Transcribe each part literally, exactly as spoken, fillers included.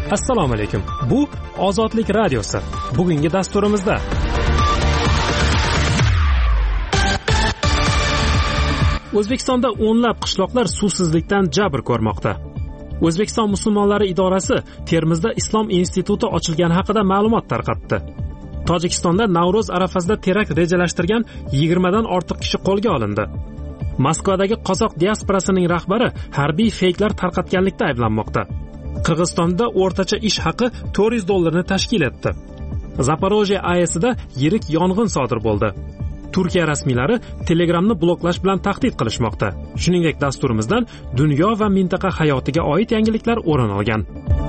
Assalomu alaykum. Bu Ozodlik radiosi. Bugungi dasturimizda O'zbekistonda o'nlab qishloqlar suvsizlikdan jabr ko'rmoqda. O'zbekiston musulmonlari idorasi Termizda Islom instituti ochilgani haqida ma'lumot tarqatdi. Tojikistonda Navro'z arafasida terakt rejalashtirgan yigirmadan ortiq kishi qo'lga olindi. Moskvadagi qozoq diasporasining rahbari harbiy feyklar tarqatganlikda ayblanmoqda. Qirg'izistonda o'rtacha ish haqi to'rt yuz dollarni tashkil etdi. Zaporojye A E Sida yirik yong'in sodir bo'ldi. Turkiya rasmiylari Telegramni bloklash bilan tahdid qilishmoqda. Shuningdek, dasturimizdan dunyo va mintaqa hayotiga oid yangiliklar o'rin olgan.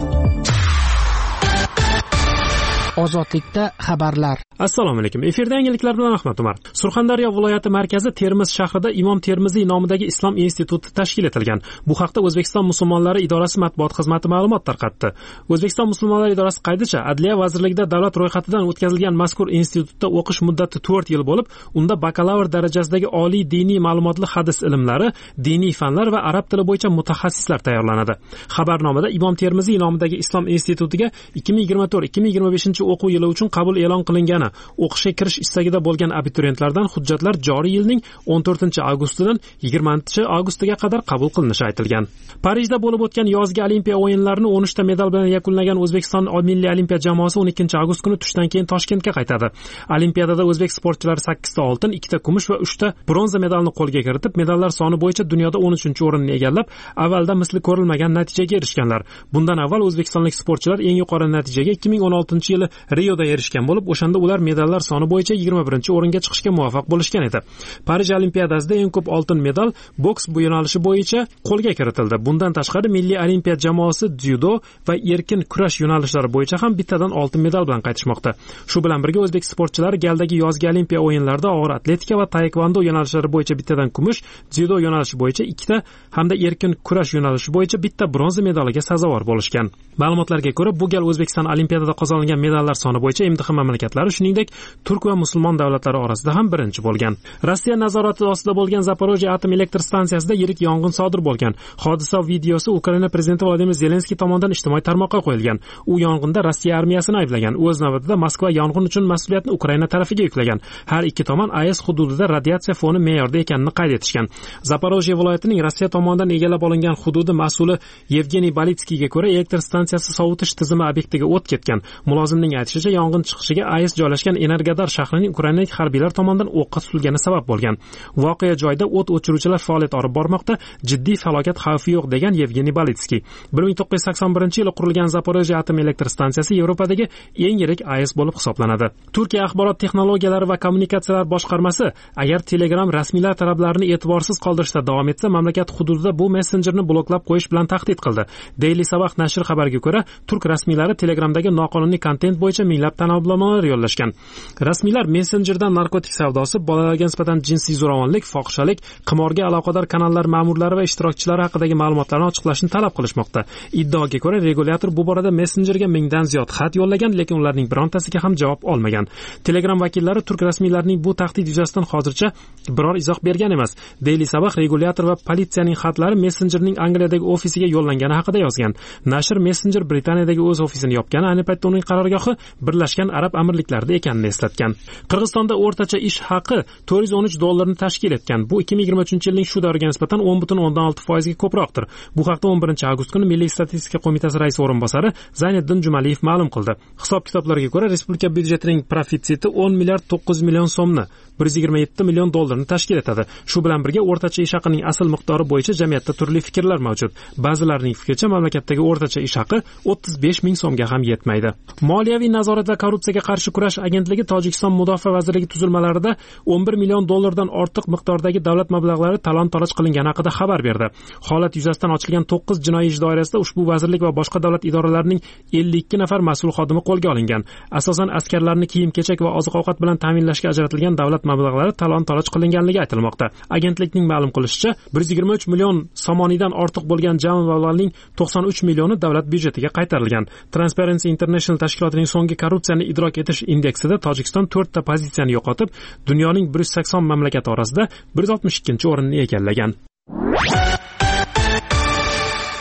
Ozodlikda xabarlar. Assalomu alaykum. Efirda yangiliklar bilan Ahmad Umar. Surxondaryo viloyati markazi Termiz shahrida Imom Termiziy nomidagi Islom instituti tashkil etilgan. Bu haqda O'zbekiston musulmonlari idorasi matbuot xizmati ma'lumot tarqatdi. O'zbekiston musulmonlari idorasi qaydicha Adliya vazirligida davlat ro'yxatidan o'tkazilgan mazkur institutda o'qish muddati to'rt yil bo'lib, unda bakalavr darajasidagi oliy diniy ma'lumotli hadis ilmlari, diniy fanlar va arab tili bo'yicha mutaxassislar tayyorlanadi. Xabarnomada Imom Termiziy nomidagi Islom institutiga ikki ming yigirma to'rt ikki ming yigirma besh o'quv yili uchun qabul e'lon qilingani, o'qishga kirish istagida bo'lgan abituriyentlardan hujjatlar joriy yilning o'n to'rtinchi avgustidan yigirmanchi avgustiga qadar qabul qilinishi aytilgan. Parijda bo'lib o'tgan yozgi Olimpiya o'yinlarini o'n uchta medal bilan yakunlagan O'zbekiston milliy olimpiya jamoasi o'n ikkinchi avgust kuni tushdan keyin Toshkentga qaytadi. Olimpiadada o'zbek sportchilari sakkizta oltin, ikkita kumush va uchta bronza medalni qo'lga kiritib, medallar soni bo'yicha dunyoda o'n uchinchi o'rinni egallab, avvalda misli ko'rilmagan natijaga erishganlar. Bundan avval o'zbekistonlik sportchilar eng yuqori natijaga ikki ming o'n oltinchi yili Rioda erishgan bo'lib, o'shanda ular medallar soni bo'yicha yigirma birinchi o'ringa chiqishga muvaffaq bo'lishgan edi. Parij Olimpiadasida eng ko'p oltin medal boks bu yo'nalishi bo'yicha qo'lga kiritildi. Bundan tashqari milliy olimpiya jamoasi dzyudo va erkin kurash yo'nalishlari bo'yicha ham bittadan oltin medal bilan qaytishmoqda. Shu bilan birga o'zbek sportchilari galdagi yozgi olimpiya o'yinlarida og'ir atletika va taekvondo yo'nalishlari bo'yicha bittadan kumush, dzyudo yo'nalishi bo'yicha ikkita hamda erkin kurash yo'nalishi bo'yicha bitta bronza medaliga sazovor bo'lishgan. Ma'lumotlarga ko'ra, bu gal O'zbekiston Olimpiadada qozonilgan medallar soni bo'yicha M D H mamlakatlari, shuningdek turk va musulmon davlatlari orasida ham birinchi bo'lgan. Rossiya nazorati ostida bo'lgan Zaporojye atom elektr stansiyasida yirik yong'in sodir bo'lgan. Hodisa videosi Ukraina prezidenti Vladimir Zelenskiy tomonidan ijtimoiy tarmoqqa qo'yilgan. U yong'inda Rossiya armiyasini ayblagan. O'z navbatida Moskva yong'in uchun mas'uliyatni Ukraina tarafiga yuklagan. Har ikki tomon A E S hududida radiatsiya foni me'yorda ekanini qayd etishgan. Zaporojye viloyatining Rossiya tomonidan egallab olingan hududi mas'uli Yevgeniy Balitskiyga ko'ra, elektr stansiyasi sovutish tizimi obyektiga o't ketgan. Mulozimning aytishicha, yong'in chiqishiga A E S joylashgan Energodar shahrining ukrainalik harbiylar tomonidan o'qqa tutilgani sabab bo'lgan. Voqea joyida o't o'chiruvchilar faoliyat olib bormoqda, jiddiy falokat xavfi yo'q degan Yevgeniy Balitskiy. bir ming to'qqiz yuz sakson birinchi yili qurilgan Zaporojye atom elektr stansiyasi Yevropadagi eng yirik A E S bo'lib hisoblanadi. Turkiya axborot texnologiyalari va kommunikatsiyalar boshqarmasi agar Telegram rasmiylar talablarini e'tiborsiz qoldirishda davom etsa, mamlakat hududida bu messenjerni bloklab qo'yish bilan tahdid qildi. Daily Sabah nashri xabariga ko'ra, turk rasmiylari Telegramdagi noqonuniy kontent bo'yicha minglab tanoblomalar yo'llashgan. Rasmiylar messenjerdan narkotik savdosi, bolalarga nisbatan jinsiy zo'ravonlik, fohishalik, qimorga aloqador kanallar ma'murlari va ishtirokchilari haqidagi ma'lumotlarni ochiqlashni talab qilishmoqda. Iddaoga ko'ra, regulyator bu borada messenjerga mingdan ziyod xat yo'llagan, lekin ularning birontasiga ham javob olmagan. Telegram vakillari turk rasmiylarining bu tahdid yuzasidan hozircha biror izoh bergan emas. Daily Sabah regulyator va politsiyaning xatlari messenjerning Angliyadagi ofisiga yo'llangani haqida yozgan. Nashr messenjer Britaniyadagi o'z ofisini yopgani, ayni paytda uning qarorgohi Birlashgan Arab Amirliklarida ekanini eslatgan. Qirg'izistonda o'rtacha ish haqi to'rt yuz o'n uch dollarni tashkil etgan. Bu ikki ming yigirma uchinchi yilning shu davriga nisbatan o'n butun o'ndan olti foizga ko'proqdir. Bu haqda o'n birinchi avgust kuni Milliy statistika qo'mitasi raisi o'rinbosari Zayniddin Jumaliyev ma'lum qildi. Hisob-kitoblarga ko'ra, respublika byudjetining profitsiyeti o'n milliard to'qqiz yuz million so'mni, bir yuz yigirma yetti million dollarni tashkil etadi. Shu bilan birga o'rtacha ish haqining asl miqdori bo'yicha jamiyatda turli fikrlar mavjud. Ba'zilarining fikricha, mamlakatdagi o'rtacha ish haqi o'ttiz besh ming so'mga ham yetmaydi. Moliyaviy nazorat va korrupsiyaga qarshi kurash agentligi Tojikiston mudofaa vazirligi tuzilmalarida o'n bir million dollardan ortiq miqdordagi davlat mablag'lari talon-toroj qilingani haqida xabar berdi. Holat yuzasidan ochilgan to'qqiz jinoiy ish doirasida ushbu vazirlik va boshqa davlat idoralarining ellik ikki nafar mas'ul xodimi qo'lga olingan. Asosan askarlarni kiyim-kechak va oziq-ovqat bilan ta'minlashga ajratilgan davlat mablag'lari talon-toroj qilinganligi aytilmoqda. Agentlikning ma'lum qilishicha, bir yuz yigirma uch million somonidan ortiq bo'lgan jami mablag'ning to'qson uch millioni davlat byudjetiga qaytarilgan. Transparency International tashkilotining so'nggi korrupsiyani idrok etish indeksida Tojikiston to'rtta pozitsiyani yo'qotib, dunyoning bir yuz sakson mamlakati orasida bir yuz oltmish ikkinchi o'rinni egallagan.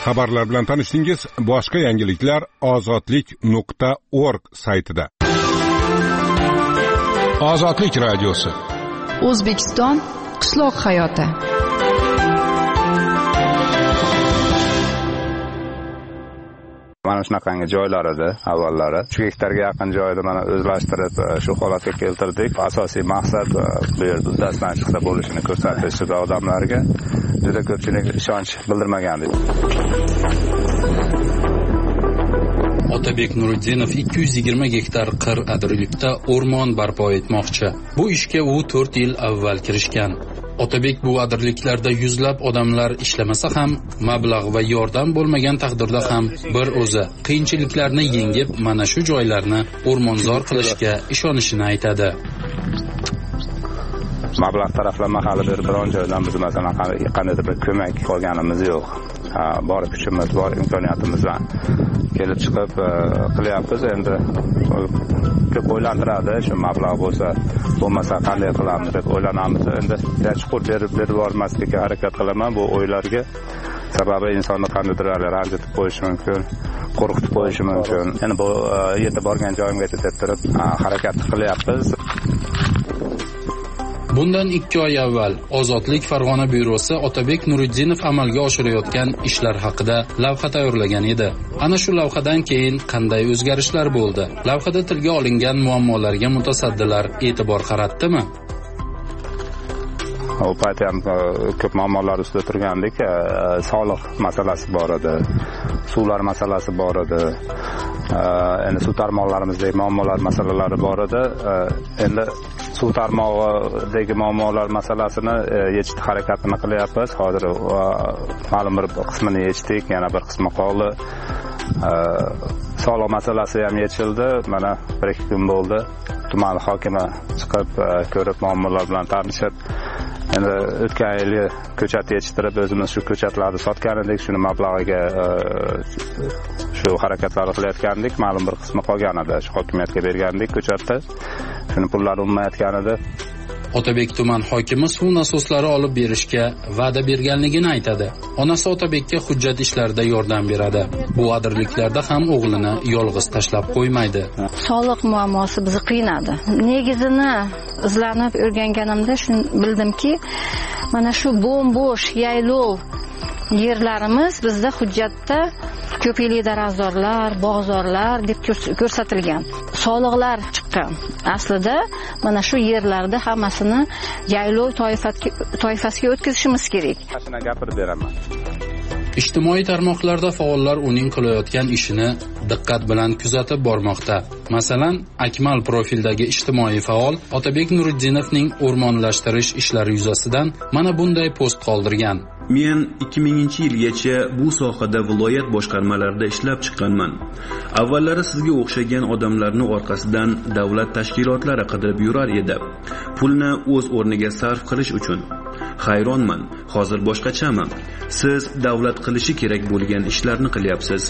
Xabarlar bilan tanishdingiz. Boshqa yangiliklar ozodlik nuqta org saytida. Ozodlik radiosi. O'zbekiston qishloq hayoti. Mana shunaqangi joylar edi avvallari. uch gektarga yaqin joyni mana o'zlashtirib shu holatga keltirdik. Asosiy maqsad bu yerda uddasidan chiqsa bo'lishini ko'rsatish va odamlarga juda ko'pchilik ishonch bildirmagandi. Otabek Nuriddinov ikki yuz yigirma gektar qir adirlikda o'rmon barpo etmoqchi. Bu ishga u to'rt yil avval kirishgan. Otabek bu adirliklarda yuzlab odamlar ishlamasa ham, mablag' va yordam bo'lmagan taqdirda ham bir o'zi qiyinchiliklarni yengib, mana shu joylarni o'rmonzor qilishga ishonishini aytadi. Mablag' taraflama hali bir biron joydan biz masalan qandaydir bir ko'mak olganimiz yo'q. Bor kuchimiz, bor imkoniyatimiz bilan kelib chiqib qilyapmiz. Endi ko'p o'ylantiradi, shu mablag' bo'lsa, bo'lmasa qanday qilamiz deb o'ylanamiz. Endi chuqur berib berib bormaslikka harakat qilaman bu o'ylarga. Sababi insonni qandaydir ranjitib qo'yishi mumkin, qo'rqitib qo'yishi mumkin. Endi bu yerda borgan joyimgacha deb turib harakat qilyapmiz. Bundan ikki oy avval Ozodlik Farg'ona byurosi Otabek Nuriddinov amalga oshirayotgan ishlar haqida lavha tayyorlagan edi. Ana shu lavhadan keyin qanday o'zgarishlar bo'ldi? Lavhada tilga olingan muammolarga mutasaddilar e'tibor qaratdimi? U paytda ham ko'p muammolar ustida turgandik. Soliq masalasi bor edi, suvlar masalasi bor edi. Endi suv tarmoqlarimizdagi muammolar masalalari bor edi. Endi suv tarmog'idagi muammolar masalasini yechishga harakatini qilyapmiz. Hozir ma'lum bir qismini yechdik, yana bir qismi qoldi. Soliq masalasi ham yechildi. Mana bir ikki kun bo'ldi. Tuman hokimi chiqib ko'rib muammolar bilan tanishib, endi o'tgan yili ko'chat yetishtirib o'zimiz shu ko'chatlarni sotgan edik, shuni mablag'iga shu harakatlarni qilayotgandik. Ma'lum bir qismi qolgan edi, shu hokimiyatga bergandik ko'chatni. Shuni pullari unmayotgan edi. Otabek tuman hokimi suv nasoslari olib berishga va'da berganligini aytadi. Onasi Otabekka hujjat ishlarida yordam beradi. Bu adirliklarda ham o'g'lini yolg'iz tashlab qo'ymaydi. Soliq muammosi bizni qiynadi. Negizini izlanib o'rganganimda shuni bildimki, mana shu bo'm-bo'sh yaylov yerlarimiz bizda hujjatda ko'p yillik daraxtzorlar, bog'zorlar deb ko'rsatilgan. Soliqlar chiqqan. Aslida mana shu yerlarda hammasini yaylov toifasiga o'tkazishimiz kerak. Shuni gapirib beraman. Ijtimoiy tarmoqlarda faollar uning qilayotgan ishini diqqat bilan kuzatib bormoqda. Masalan, Akmal profildagi ijtimoiy faol Otabek Nuriddinovning o'rmonlashtirish ishlari yuzasidan mana bunday post qoldirgan. Men ikki minginchi yilgacha bu sohada viloyat boshqarmalarida ishlab chiqqanman. Avvallari sizga o'xshagan odamlarning orqasidan davlat tashkilotlari qidirib yurar edi. Pulni o'z o'rniga sarf qilish uchun. Hayronman, hozir boshqachaman. Siz davlat qilishi kerak bo'lgan ishlarni qilyapsiz.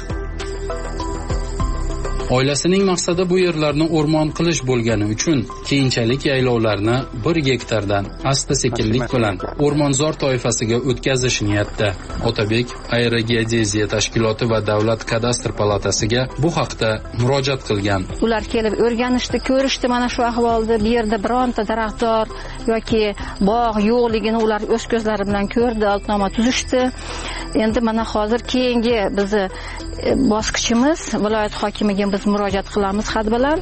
Oilasining maqsadi bu yerlarni o'rmon qilish bo'lgani uchun keyinchalik yaylovlarni bir gektardan asta-sekinlik bilan o'rmonzor toifasiga o'tkazish niyatda. Otabek Aerogeodeziya tashkiloti va Davlat kadastr palatasiga bu haqda murojaat qilgan. Ular kelib o'rganishdi, ko'rishdi mana shu ahvolda. Bu yerda bironta daraxtzor yoki bog' yo'qligini ular o'z ko'zlari bilan ko'rdi, altnoma tuzishdi. Endi mana hozir keyingi bizni bosqichimiz viloyat hokimiga biz murojaat qilamiz xat bilan.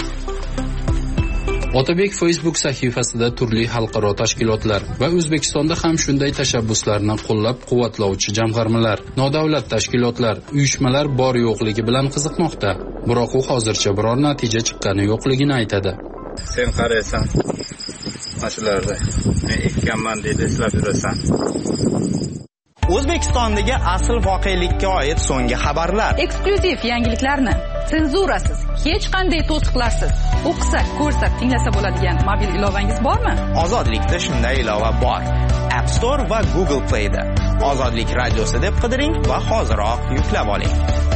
Otabek Facebook sahifasida turli xalqaro tashkilotlar va O'zbekistonda ham shunday tashabbuslarni qo'llab-quvvatlovchi jamg'armalar, nodavlat tashkilotlar, uyushmalar bor yo'qligi bilan qiziqmoqda. Biroq u hozircha biror natija chiqqani yo'qligini aytadi. Sen qaraysan, mashalarda men ekkanman deb eslab yurasan. O'zbekistondagi asl voqelikka oid so'nggi xabarlar. Eksklyuziv yangiliklarni senzurasiz, hech qanday to'siqlarsiz o'qisa, ko'rsa, tinglasa bo'ladigan mobil ilovangiz bormi? Ozodlikda shunday ilova bor. App Store va Google Play da. Ozodlik radiosi deb qidiring va hoziroq yuklab oling.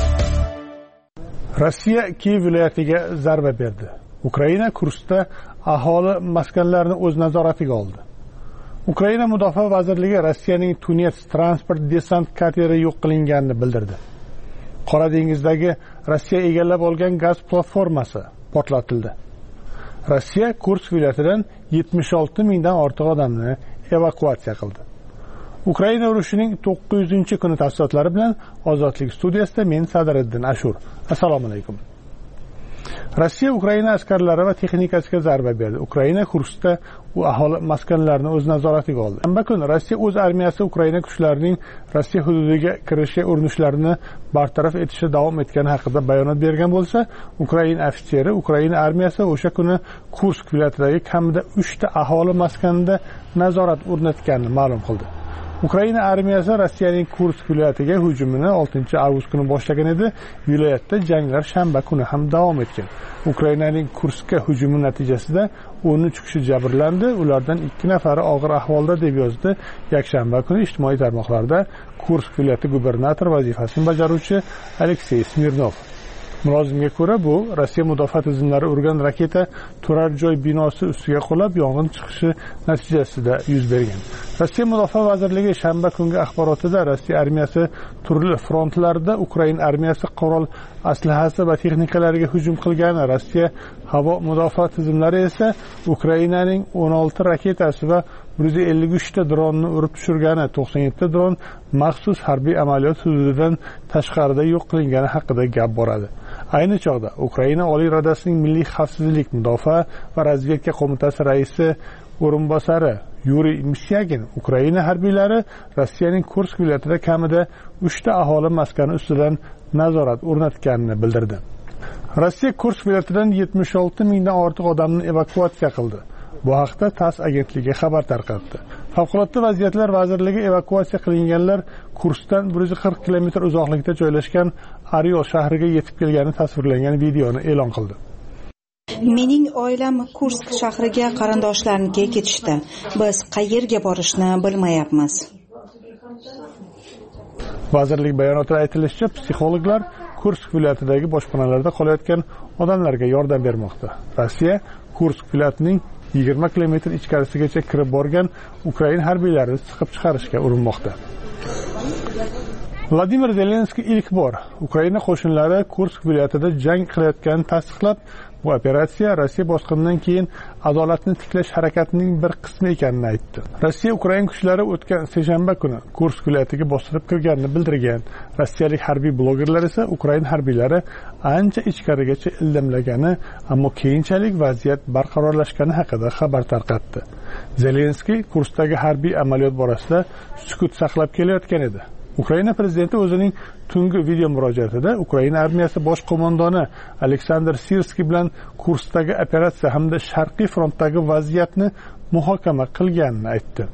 Rossiya Kiyev viloyatiga zarba berdi. Ukraina Kurskda aholi maskanlarini o'z nazoratiga oldi. Ukraina Mudofaa vazirligi Rossiyaning Tunis transport desant kateri yo'q qilinganini bildirdi. Qora dengizdagi Rossiya egallab olgan gaz platformasi portlatildi. Rossiya Kursk viloyatidan yetmish olti mingdan ortiq odamni evakuatsiya qildi. Ukraina urushining to'qqiz yuzinchi kuni tafsilotlari bilan Ozodlik studiyasida men Sadiriddin Ashur. Assalomu alaykum. Rossiya Ukraina askarlari va texnikasiga zarba berdi. Ukraina Kurskda u aholi maskanlarini o'z nazoratiga oldi. Shanba kuni Rossiya o'z armiyasi Ukraina kuchlarining Rossiya hududiga kirishga urinishlarini bartaraf etishda davom etgani haqida bayonot bergan bo'lsa, Ukraina ofitseri Ukraina armiyasi o'sha kuni Kursk viloyatidagi kamida uchta aholi maskanida nazorat o'rnatganini ma'lum qildi. Ukraina armiyasi Rossiyaning Kursk viloyatiga hujumini oltinchi avgust kuni boshlagan edi. Viloyatda janglar shanba kuni ham davom etgan. Ukrainaning Kurskka hujumi natijasida o'n uch kishi jabrlandi, ulardan ikki nafari og'ir ahvolda deb yozdi yakshanba kuni ijtimoiy tarmoqlarda Kursk viloyati gubernatori vazifasini bajaruvchi Aleksey Smirnov. Mulozimga ko'ra, bu Rossiya mudofaa tizimlari urgan raketa turar joy binosi ustiga qulab yong'in chiqishi natijasida yuz bergan. Rossiya mudofaa vazirligi shanba kungi axborotida Rossiya armiyasi turli frontlarda Ukraina armiyasi qurol aslahasi va texnikalariga hujum qilgani, Rossiya havo mudofaa tizimlari esa Ukrainaning o'n olti raketasi va bir yuz ellik uch ta dronni urib tushirgani, to'qson yetti dron maxsus harbiy amaliyot hududidan tashqarida yo'q qilingani haqida gap boradi. Ayni chog'da Ukraina Oliy Radasining Milliy xavfsizlik, mudofaa va razvedka qo'mitasi raisi o'rinbosari Yuriy Misyagin Ukraina harbiylari Rossiyaning Kursk viloyatida kamida uchta aholi maskani ustidan nazorat o'rnatganini bildirdi. Rossiya Kursk viloyatidan yetmish olti mingdan ortiq odamni evakuatsiya qildi. Bu haqda TASS agentligi xabar tarqatdi. Favqulodda vaziyatlar vazirligi evakuatsiya qilinganlar Kurskdan bir yuz qirq kilometr uzoqlikda joylashgan Oryol shahriga yetib kelgani tasvirlangan videoni e'lon qildi. Mening oilam Kursk shahriga qarindoshlarnikiga ketishdi. Biz qayerga borishni bilmayapmiz. Vazirlik bayonotida aytilishicha, psixologlar Kursk viloyatidagi boshpanalarda qolayotgan odamlarga yordam bermoqda. Rossiya Kursk viloyatining yigirma kilometr ichkarisigacha kirib borgan Ukraina harbiylarini siqib chiqarishga urinmoqda. Vladimir Zelenskiy ilk bor Ukraina qo'shinlari Kursk viloyatida jang qilayotganini tasdiqlab, bu operatsiya Rossiya bosqinidan keyin adolatni tiklash harakatining bir qismi ekanini aytdi. Rossiya Ukraina kuchlari o'tgan seshanba kuni Kursk viloyatiga bostirib kirganini bildirgan. Rossiyalik harbiy blogerlar esa Ukraina harbiylari ancha ichkarigacha ildamlagani, ammo keyinchalik vaziyat barqarorlashgani haqida xabar tarqatdi. Zelenskiy Kurskdagi harbiy amaliyot borasida sukut saqlab kelayotgan edi. Ukraina prezidenti o'zining tungi video murojaatida Ukraina armiyasi bosh qo'mondoni Aleksandr Sirskiy bilan Kurskdagi operatsiya hamda Sharqiy frontdagi vaziyatni muhokama qilganini aytdi.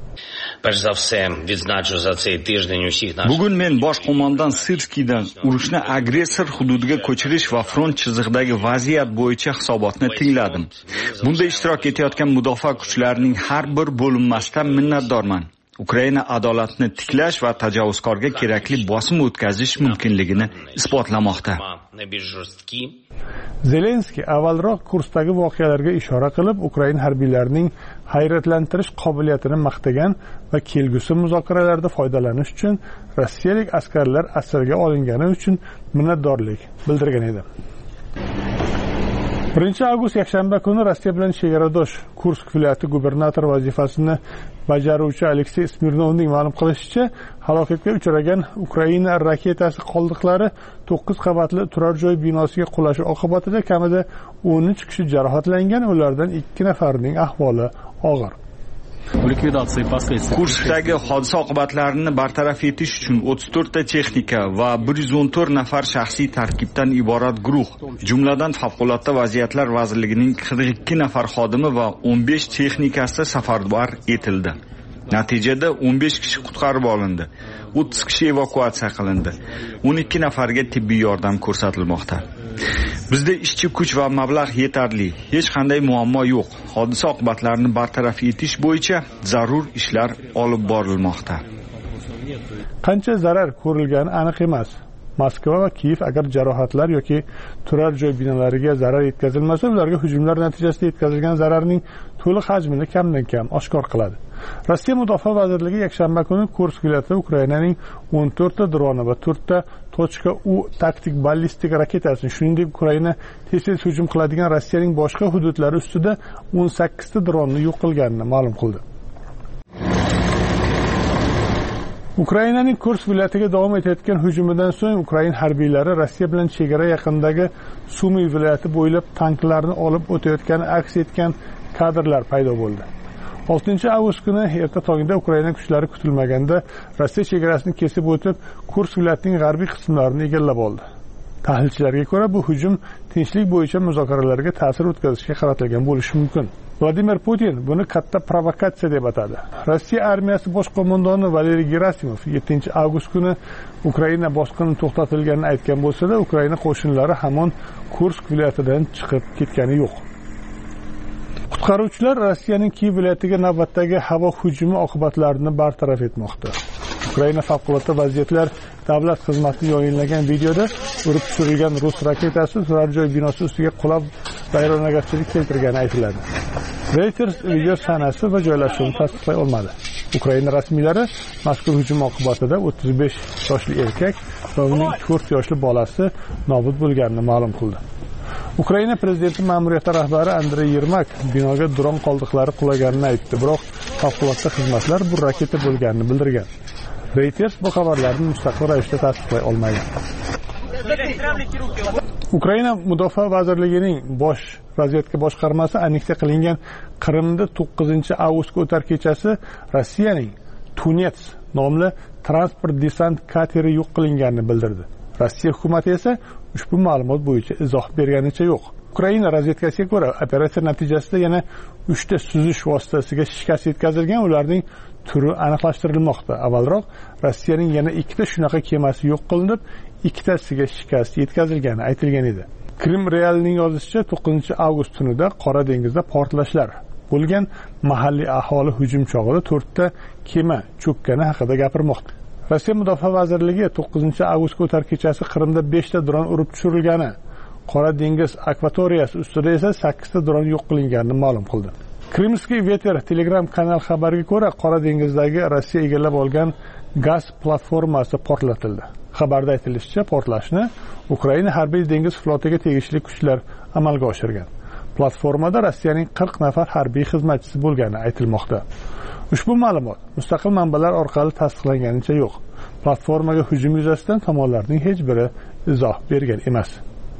Bugun men bosh qo'mondon Sirskiydan urushni agressor hududiga ko'chirish va front chizig'idagi vaziyat bo'yicha hisobotni tingladim. Bunda ishtirok etayotgan mudofaa kuchlarining har bir bo'linmasidan minnatdorman. Ukraina adolatni tiklash va tajovuzkorga kerakli bosim o'tkazish mumkinligini isbotlamoqda. Zelenskiy avvalroq Kurskdagi voqealarga ishora qilib, Ukraina harbiylarining hayratlantirish qobiliyatini maqtagan va kelgusi muzokaralarda foydalanish uchun rossiyalik askarlar asirga olingani uchun minnatdorlik bildirgan edi. birinchi avgust yakshanba kuni Rossiya bilan chegaradosh Kursk viloyati gubernatori vazifasini bajaruvchi Aleksey Smirnovning ma'lum qilishicha, halokatga uchragan Ukraina raketasi qoldiqlari to'qqiz qavatli turar joy binosiga qulashi oqibatida kamida o'n uch kishi jarohatlangan, ulardan ikki nafarining ahvoli og'ir. Kurskdagi hodisa oqibatlarini bartaraf etish uchun o'ttiz to'rt ta texnika va bir yuz o'n to'rt nafar shaxsiy tarkibdan iborat guruh, jumladan Favqulodda vaziyatlar vazirligining qirq ikki nafar xodimi va o'n besh texnikasi safarbar etildi. Natijada o'n besh kishi qutqarib olindi, o'ttiz kishi evakuatsiya qilindi, o'n ikki nafarga tibbiy yordam ko'rsatilmoqda. Bizda ishchi kuch va mablag' yetarli, hech qanday muammo yo'q. Hodisa oqibatlarini bartaraf etish bo'yicha zarur ishlar olib borilmoqda. Qancha zarar ko'rilgani aniq emas. Moskva va Kiyev agar jarohatlar yoki turar joy binolariga zarar yetkazilmasa, ularga hujumlar natijasida yetkazilgan zararning to'liq hajmini kamdan kam oshkor qiladi. Rossiya Mudofaa vazirligi yakshanba kuni Kursk viloyatida Ukrainaning o'n to'rtta droni va to'rtta .u taktik ballistik raketasini, shuningdek Ukraina tez-tez hujum qiladigan Rossiyaning boshqa hududlari ustida o'n sakkizta dronni yo'q qilganini ma'lum qildi. Ukrainaning Kursk viloyatiga davom etayotgan hujumidan so'ng Ukraina harbiylari Rossiya bilan chegara yaqinidagi Sumy viloyati bo'ylab tanklarni olib o'tayotgani aks etgan kadrlar paydo bo'ldi. oltinchi avgust kuni erta tongda Ukraina kuchlari kutilmaganda Rossiya chegarasini kesib o'tib, Kursk viloyatining g'arbiy qismlarini egallab oldi. Tahlilchilarga ko'ra, bu hujum tinchlik bo'yicha muzokaralarga ta'sir o'tkazishga qaratilgan bo'lishi mumkin. Vladimir Putin buni katta provokatsiya deb atadi. Rossiya armiyasi bosh qo'mondoni Valeriy Gerasimov yettinchi avgust kuni Ukraina bosqini to'xtatilganini aytgan bo'lsa-da, Ukraina qo'shinlari hamon Kursk viloyatidan chiqib ketgani yo'q. Qutqaruvchilar Rossiyaning Kiyev viloyatiga navbatdagi havo hujumi oqibatlarini bartaraf etmoqda. Ukraina favqulodda vaziyatlar davlat xizmati yayinlagan videoda urib tushirilgan rus raketasi turar joy binosi ustiga qulab vayronagarchilik keltirgani aytiladi. Reuters video sanasi va joylashuvini tasdiqlay olmadi. Ukraina rasmiylari mazkur hujum oqibatida o'ttiz besh yoshli erkak va uning to'rt yoshli bolasi nobud bo'lganini ma'lum qildi. Ukraina prezidenti ma'muriyati rahbari Andrey Yermak binoga dron qoldiqlari qulaganini aytdi, biroq favqulodda xizmatlar bu raketa bo'lganini bildirgan. Reuters bu xabarlarni mustaqil ravishda tasdiqlay olmaydi. Ukraina Mudofaa vazirligining bosh razvedka boshqarmasi anneksiya qilingan Qrimda to'qqizinchi avgustga o'tar kechasi Rossiyaning Tunets nomli transport desant kateri yo'q qilinganini bildirdi. Rossiya hukumati esa ushbu ma'lumot bo'yicha izoh berganicha yo'q. Ukraina razvedkasiga ko'ra, operatsiya natijasida yana uchta suzish vositasiga shikast yetkazilgan, ularning turi aniqlashtirilmoqda. Avvalroq Rossiyaning yana ikkita shunaqa kemasi yo'q qilinib, ikkitasiga shikast yetkazilgani aytilgan edi. Krim Realning yozishicha, to'qqizinchi avgust tunida Qora dengizda portlashlar bo'lgan, mahalliy aholi hujum chog'ida to'rtta kema cho'kkani haqida gapirmoqda. Rossiya Mudofaa vazirligi to'qqizinchi avgustga o'tar kechasi Qrimda beshta dron urib tushirilgani, Qora dengiz akvatoriyasi ustida esa sakkizta dron yo'q qilinganini ma'lum qildi. Krimskiy Veter Telegram kanal xabariga ko'ra, Qora dengizdagi Rossiya egallab olgan gaz platformasi portlatildi. Xabarda aytilishicha, portlashni Ukraina harbiy dengiz flotiga tegishli kuchlar amalga oshirgan. Platformada Rossiyaning qirq nafar harbiy xizmatchisi bo'lgani aytilmoqda. Ushbu ma'lumot mustaqil manbalar orqali tasdiqlanganicha yo'q. Platformaga hujum yuzasidan tomonlarning hech biri izoh bergan emas.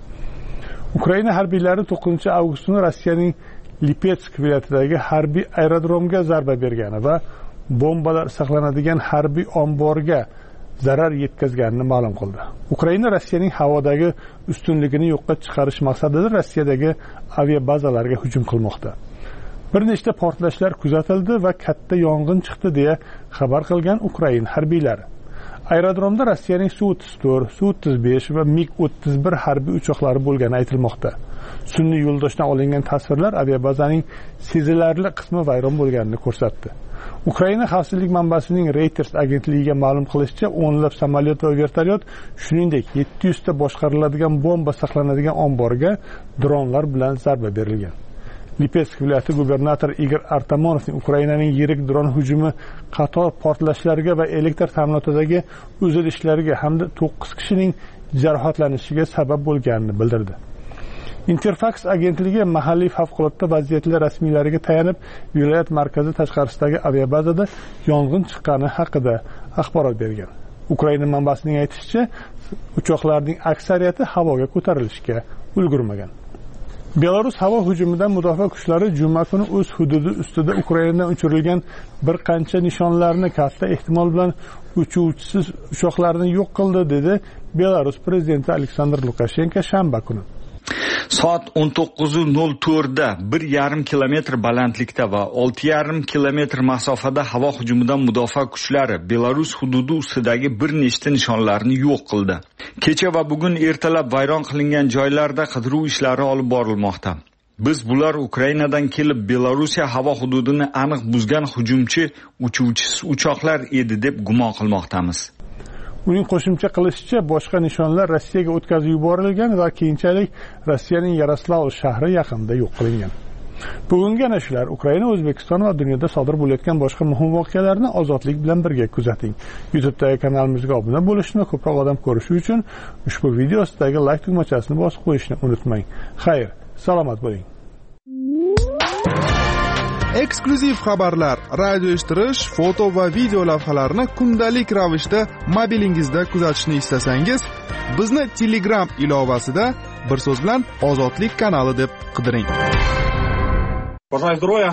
Ukraina harbiylari to'qqizinchi avgust kuni Rossiyaning Lipetsk viloyatidagi harbiy aerodromga zarba bergani va bombalar saqlanadigan harbiy omborga zarar yetkazganini ma'lum qildi. Ukraina Rossiyaning havodagi ustunligini yo'qqa chiqarish maqsadida Rossiyadagi aviabazalarga hujum qilmoqda. Bir nechta portlashlar kuzatildi va katta yong'in chiqdi deya xabar qilgan Ukraina harbiylari. Aerodromda Rossiyaning Su o'ttiz to'rt, Su o'ttiz besh va mig o'ttiz bir harbiy uchoqlari bo'lgani aytilmoqda. Sun'iy yo'ldoshdan olingan tasvirlar aviabazaning sezilarli qismi vayron bo'lganini ko'rsatdi. Ukraina xavfsizlik manbasining Reuters agentligiga ma'lum qilishicha, o'nlab samolyot va vertolyot, shuningdek yetti yuz ta boshqariladigan bomba saqlanadigan omborga dronlar bilan zarba berilgan. Lipetsk viloyati gubernatori Igor Artamonovning Ukrainaning yirik dron hujumi qator portlashlarga va elektr ta'minotidagi uzilishlarga hamda to'qqiz kishining jarohatlanishiga sabab bo'lganini bildirdi. Interfax agentligi mahalliy favqulodda vaziyatlar rasmiylariga tayanib, viloyat markazi tashqarisidagi aviabazada yong'in chiqqani haqida axborot bergan. Ukraina manbasining aytishicha, uchoqlarning aksariyati havoga ko'tarilishga ulgurmagan. Belarus havo hujumidan mudofaa kuchlari juma kuni o'z hududi ustida Ukrainadan uchirilgan bir qancha nishonlarni katta ehtimol bilan uchuvchisiz uchoqlarni yo'q qildi, dedi Belarus prezidenti Aleksandr Lukashenko shanba kuni. Soat o'n to'qqiz nol to'rt da bir yarim kilometr balandlikda va olti yarim kilometr masofada havo hujumidan mudofaa kuchlari Belarus hududi ustidagi bir nechta nishonlarni yo'q qildi. Kecha va bugun ertalab vayron qilingan joylarda qidiruv ishlari olib borilmoqda. Biz bular Ukrainadan kelib Belorussiya havo hududini aniq buzgan hujumchi uchuvchisiz uchoqlar edi deb gumon qilmoqdamiz. Uning qo'shimcha qilishicha, boshqa nishonlar Rossiyaga o'tkazib yuborilgan va keyinchalik Rossiyaning Yaroslavl shahri yaqinida yo'q qilingan. Bugungi ana shular Ukraina, O'zbekiston va dunyoda sodir bo'layotgan boshqa muhim voqealarni ozodlik bilan birga kuzating. YouTube'dagi kanalimizga obuna bo'lishni, ko'proq odam ko'rishi uchun ushbu video ostidagi like tugmachasini bosib qo'yishni unutmang. Xayr, salomat bo'ling. Eksklyuziv xabarlar, radio eshittirish, foto va video lavhalarni kundalik ravishda mobilingizda kuzatishni istasangiz, bizni Telegram ilovasida bir so'z bilan Ozodlik kanali deb qidiring. Бажаю здоровья.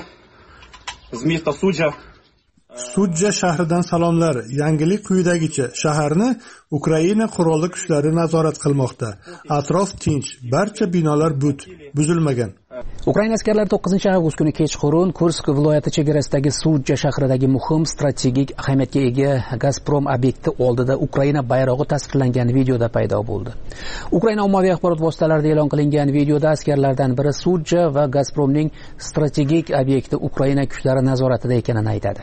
Из места Суджа. Sudja shahridan salomlar. Yangilik quyidagicha: shaharni Ukraina qurolli kuchlari nazorat qilmoqda. Atrof tinch, barcha binolar but, buzilmagan. Ukraina askarlari to'qqizinchi avgust kuni kechqurun Kursk viloyati chegarasidagi Sudja shahridagi muhim strategik ahamiyatga ega Gazprom obyekti oldida Ukraina bayrog'i tasvirlangan videoda paydo bo'ldi. Ukraina ommaviy axborot vositalarida e'lon qilingan videoda askarlardan biri Sudja va Gazpromning strategik obyekti Ukraina kuchlari nazoratida ekanini aytadi.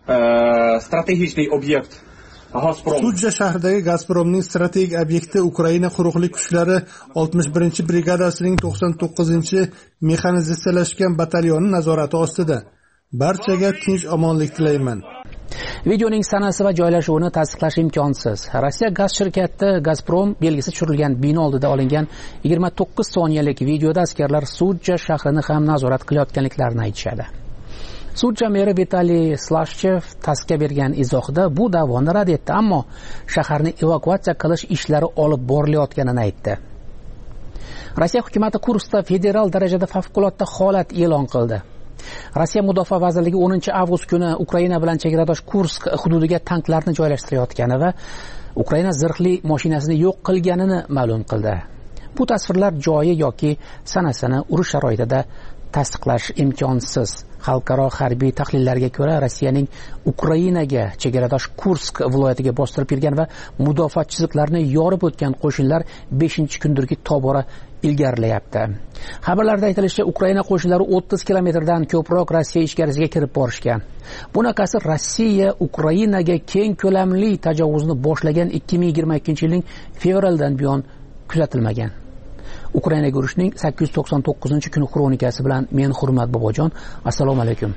Strategik obyekt Sudja shahridagi Gazpromning strategik obyekti Ukraina quruqlik kuchlari oltmish birinchi brigadasining to'qson to'qqizinchi mexanizatsiyalashgan batalyoni nazorati ostida. Barchaga tinch omonlik tilayman. Videoning sanasi va joylashuvini tasdiqlash imkonsiz. Rossiya gaz shirkati Gazprom belgisi tushirilgan bino oldida olingan yigirma to'qqiz soniyalik videoda askarlar Sudja shahrini ham nazorat qilayotganliklarini aytishadi. Sudja meri Vitaliy Slashchev tasga bergan izohida bu da'voni rad etdi, ammo shaharni evakuatsiya qilish ishlari olib borilayotganini aytdi. Rossiya hukumatı Kurskda federal darajada favqulodda holat e'lon qildi. Rossiya Mudofaa vazirligi o'ninchi avgust kuni Ukraina bilan chegaradosh Kursk hududiga tanklarni joylashtirayotgani va Ukraina zirhli mashinasini yo'q qilganini ma'lum qildi. Bu tasvirlar joyi yoki sanasini urush sharoitida tasdiqlash imkonsiz. Xalqaro harbiy tahlillarga ko'ra, Rossiyaning Ukrainaga chegaradosh Kursk viloyatiga bostirib kirgan va mudofaa chiziqlarini yorib o'tgan qo'shinlar beshinchi kundirki tobora ilgarilayapti. Xabarlarda aytilishicha, Ukraina qo'shinlari o'ttiz kilometrdan ko'proq Rossiya ichkarisiga kirib borishgan. Bunaqasi Rossiya Ukrainaga keng ko'lamli tajovuzni boshlagan ikki ming yigirma ikkinchi yilning fevraldan buyon kuzatilmagan. Ukrainaga urushning sakkiz yuz to'qson to'qqizinchi kuni xronikasi bilan men Hurmat Bobojon. Assalomu alaykum.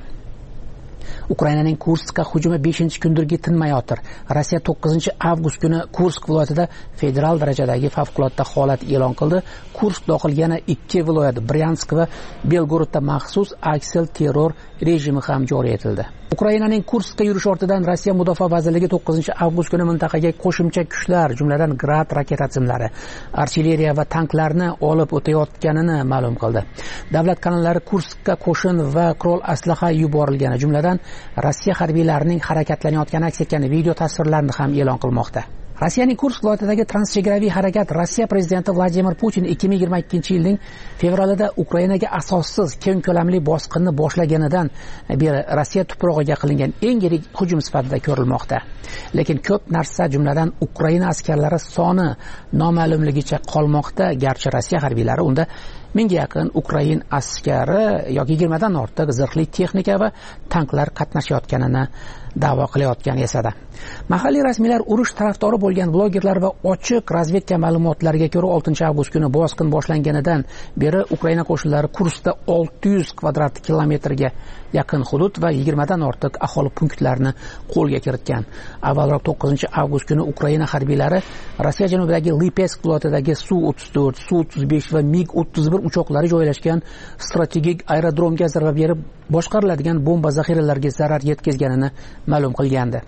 Ukrainaning Kurskka hujumi beshinchi kundirki tinmayotir. Rossiya to'qqizinchi avgust kuni Kursk viloyatida federal darajadagi favqulodda holat e'lon qildi. Kursk dohil yana ikki viloyat, Bryansk va Belgorodda maxsus aksel terror rejimi ham joriy etildi. Ukrainaning Kurskka yurish ortidan Rossiya Mudofaa vazirligi to'qqizinchi avgust kuni mintaqaga qo'shimcha kuchlar, jumladan Grad raketa tizimlari, artilleriya va tanklarni olib o'tayotganini ma'lum qildi. Davlat kanallari Kurskka qo'shin va qurol aslaha yuborilgani, jumladan Rossiya harbiylarining harakatlanayotgani aks etgan video tasvirlarini ham e'lon qilmoqda. Rossiyaning Kursk viloyatidagi transchegaraviy harakat Rossiya prezidenti Vladimir Putin ikki ming yigirma ikkinchi yilning fevralida Ukrainaga asossiz keng ko'lamli bosqinni boshlaganidan beri Rossiya tuprog'iga qilingan eng yirik hujum sifatida ko'rilmoqda. Lekin ko'p narsa, jumladan Ukraina askarlari soni noma'lumligicha qolmoqda, garchi Rossiya harbiylari unda mingga yaqin Ukrain askari yoki yigirmadan ortiq zirhli texnika va tanklar qatnashayotganini da'vo qilayotgan esa-da. Mahalliy rasmiylar urush tarafdori bo'lgan blogerlar va ochiq razvedka ma'lumotlariga ko'ra oltinchi avgust kuni bosqin boshlanganidan beri Ukraina qo'shinlari Kurskda olti yuz kvadrat kilometrga yaqin hudud va yigirmadan ortiq aholi punktlarini qo'lga kiritgan. Avvalroq to'qqizinchi avgust kuni Ukraina harbiylari Rossiya janubidagi Lipesk viloyatidagi Su o'ttiz to'rt, Su o'ttiz besh va mig o'ttiz bir uchoqlari joylashgan strategik aerodromga zarba berib, boshqariladigan bomba zaxiralariga zarar yetkazganini ma'lum qilgandi.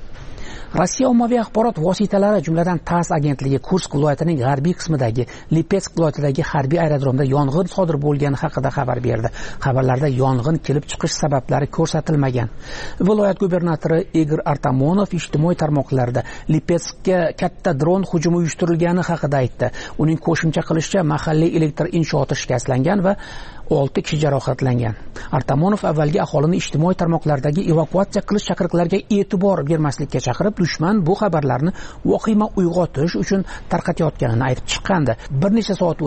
Rossiya ommaviy axborot vositalari, jumladan TASS agentligi Kursk viloyatining g'arbiy qismidagi Lipesk viloyatidagi harbiy aerodromda yong'in sodir bo'lgani haqida xabar berdi. Xabarlarda yong'in kelib chiqish sabablari ko'rsatilmagan. Viloyat gubernatori Igor Artamonov ijtimoiy tarmoqlarda Lipeskga katta dron hujumi uyushtirilgani haqida aytdi. Uning qo'shimcha qilishicha, mahalliy elektr inshooti shikastlangan va olti kishi jarohatlangan. Artamonov avvalgi aholini ijtimoiy tarmoqlardagi evakuatsiya qilish chaqiriqlariga e'tibor bermaslikka chaqirib, dushman bu xabarlarni vahima uyg'otish uchun tarqatayotganini aytib chiqqandi. Bir necha soat o'tib,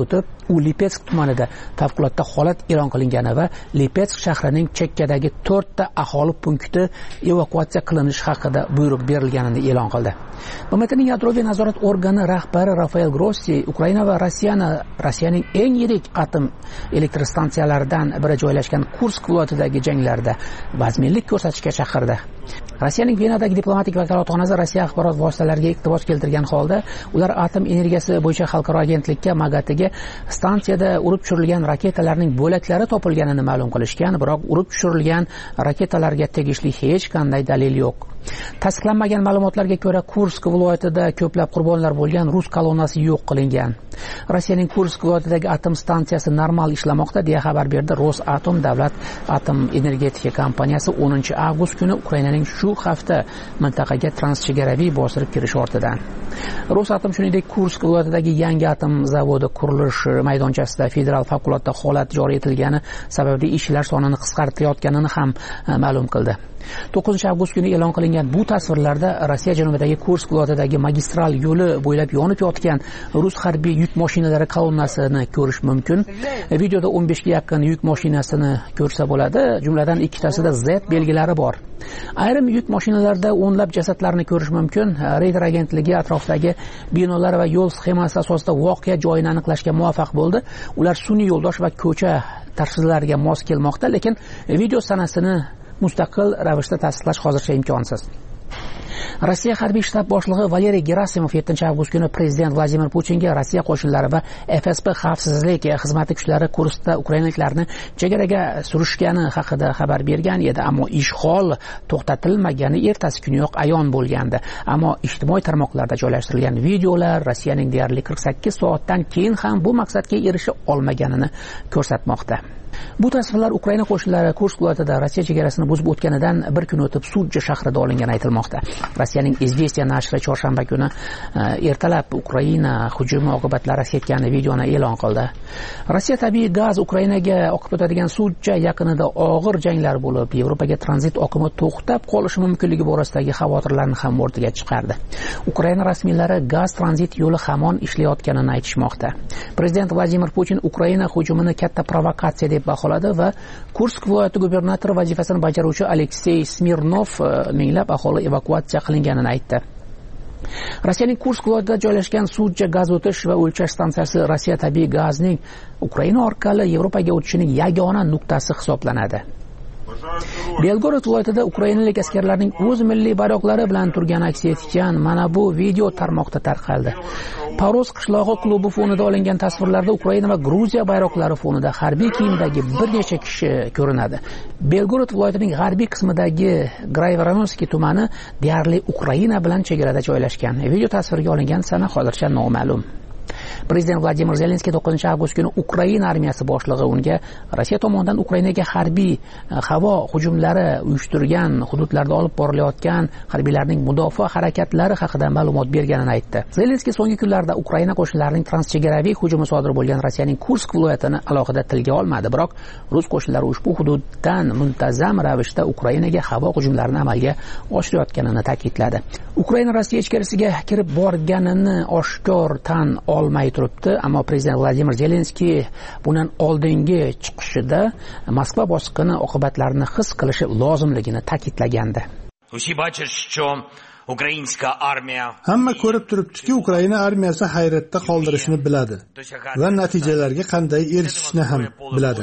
u Lipetsk tumanida favqulodda holat e'lon qilingani va Lipetsk shahrining chekkadagi to'rtta aholi punkti evakuatsiya qilinishi haqida buyruq berilganini e'lon qildi. B M Tning yadroviy nazorat organi rahbari Rafael Grossi Ukraina va Rossiyani Rossiyaning eng yirik atom elektr stansiyalaridan biri joylashgan Kursk viloyatidagi janglarda vazminlik ko'rsatishga chaqirdi. Rossiyaning Venadagi diplomatik vakolatxonasi Rossiya axborot vositalariga iqtibos keltirgan holda ular atom energiyasi bo'yicha xalqaro agentlikka Magatiga stansiyada urib tushirilgan raketalarning bo'laklari topilganini ma'lum qilishgan, biroq urib tushirilgan raketalarga tegishli hech qanday dalil yo'q. Tasdiqlanmagan ma'lumotlarga ko'ra, Kursk viloyatida ko'plab qurbonlar bo'lgan rus kolonnasi yo'q qilingan. Rossiyaning Kursk viloyatidagi atom stansiyasi normal ishlamoqda deya xabar berdi Rosatom davlat atom energetika kompaniyasi o'ninchi avgust kuni Ukrainaning shu hafta mintaqaga transchegaraviy bostirib kirish ortidan. Rosatom shuningdek Kursk viloyatidagi yangi atom zavodi qurilish maydonchasida federal favqulodda holat joriy etilgani sababli ishchilar sonini qisqartirayotganini ham ma'lum qildi. to'qqizinchi avgust kuni e'lon qilingan bu tasvirlarda Rossiya janubidagi Kursk viloyatidagi magistral yo'li bo'ylab yonib yotgan rus harbiy yuk mashinalari kolonnasini ko'rish mumkin. Videoda o'n beshga yaqin yuk mashinasini ko'rsa bo'ladi, jumladan ikkitasida Z belgilari bor. Ayrim yuk mashinalarida o'nlab jasadlarni ko'rish mumkin. Reuters agentligi atrofdagi binolar va yo'l sxemasi asosida voqea joyini aniqlashga muvaffaq bo'ldi. Ular sun'iy yo'ldosh va ko'cha tartiblarga mos kelmoqda, lekin video sanasini mustaqil ravishda tasdiqlash hozircha imkonsiz. Rossiya harbiy shtab boshlig'i Valeriy Gerasimov yettinchi avgust kuni prezident Vladimir Putinga Rossiya qo'shinlari va F S B xavfsizlik xizmati kuchlari Kurskda ukrainaliklarni chegaraga surishgani haqida xabar bergan edi, ammo ishg'ol to'xtatilmagani ertasi kuniyoq ayon bo'lgandi. Ammo ijtimoiy tarmoqlarda joylashtirilgan videolar Rossiyaning deyarli qirq sakkiz soatdan keyin ham bu maqsadga erisha olmaganini ko'rsatmoqda. Bu tasvirlar Ukraina qo'shinlari Kursk viloyatida Rossiya chegarasini buzib o'tganidan bir kun o'tib Sudja shahrida olingani aytilmoqda. Rossiyaning Izvestiya nashri chorshanba kuni ertalab Ukraina hujumi oqibatlari aks etgan videoni e'lon qildi. Rossiya tabiiy gaz Ukrainaga oqib o'tadigan Sudja yaqinida og'ir janglar bo'lib, Yevropaga tranzit oqimi to'xtab qolishi mumkinligi borasidagi xavotirlarni ham o'rtaga chiqardi. Ukraina rasmiylari gaz tranzit yo'li hamon ishlayotganini aytishmoqda. Prezident Vladimir Putin Ukraina hujumini katta provokatsiya deb baholadi va Kursk viloyati gubernatori vazifasini bajaruvchi Aleksey Smirnov minglab aholi evakuatsiya qilinganini aytdi. Rossiyaning Kursk viloyatida joylashgan Sudja gaz o'tish va o'lchash stansiyasi Rossiya tabiiy gazning Ukraina orqali Yevropaga o'tishining yagona nuqtasi hisoblanadi. Belgorod viloyatida ukrainalik askarlarning o'z milliy bayroqlari bilan turgani aks etgan mana bu video tarmoqda tarqaldi. Paros qishlog'i klubi fonida olingan tasvirlarda Ukraina va Gruziya bayroqlari fonida harbiy kiyimdagi bir necha kishi ko'rinadi. Belgorod viloyatining g'arbiy qismidagi Grayvoranovskiy tumani deyarli Ukraina bilan chegarada joylashgan. Video tasvirga olingan sana hozircha noma'lum. Prezident Vladimir Zelenskiy to'qqizinchi avgust kuni Ukraina armiyasi boshlig'i unga Rossiya tomonidan Ukrainaga harbiy havo hujumlari uyushtirgan hududlarda olib borilayotgan harbiylarning mudofaa harakatlari haqida ma'lumot berganini aytdi. Zelenskiy so'nggi kunlarda Ukraina qo'shinlarining transchegaraviy hujumi sodir bo'lgan Rossiyaning Kursk viloyatini alohida tilga olmadi, biroq rus qo'shinlari ushbu hududdan muntazam ravishda Ukrainaga havo hujumlarini amalga oshirayotganini ta'kidladi. Ukraina Rossiya ichkarisiga kirib borganini oshkor tan olmay turibdi, ammo prezident Vladimir Zelenskiy bundan oldingi chiqishida Moskva bosqini oqibatlarini his qilishi lozimligini ta'kidlagandi. Hamma ko'rib turibdiki, Ukraina armiyasi hayratda qoldirishni biladi va natijalarga qanday erishishni ham biladi.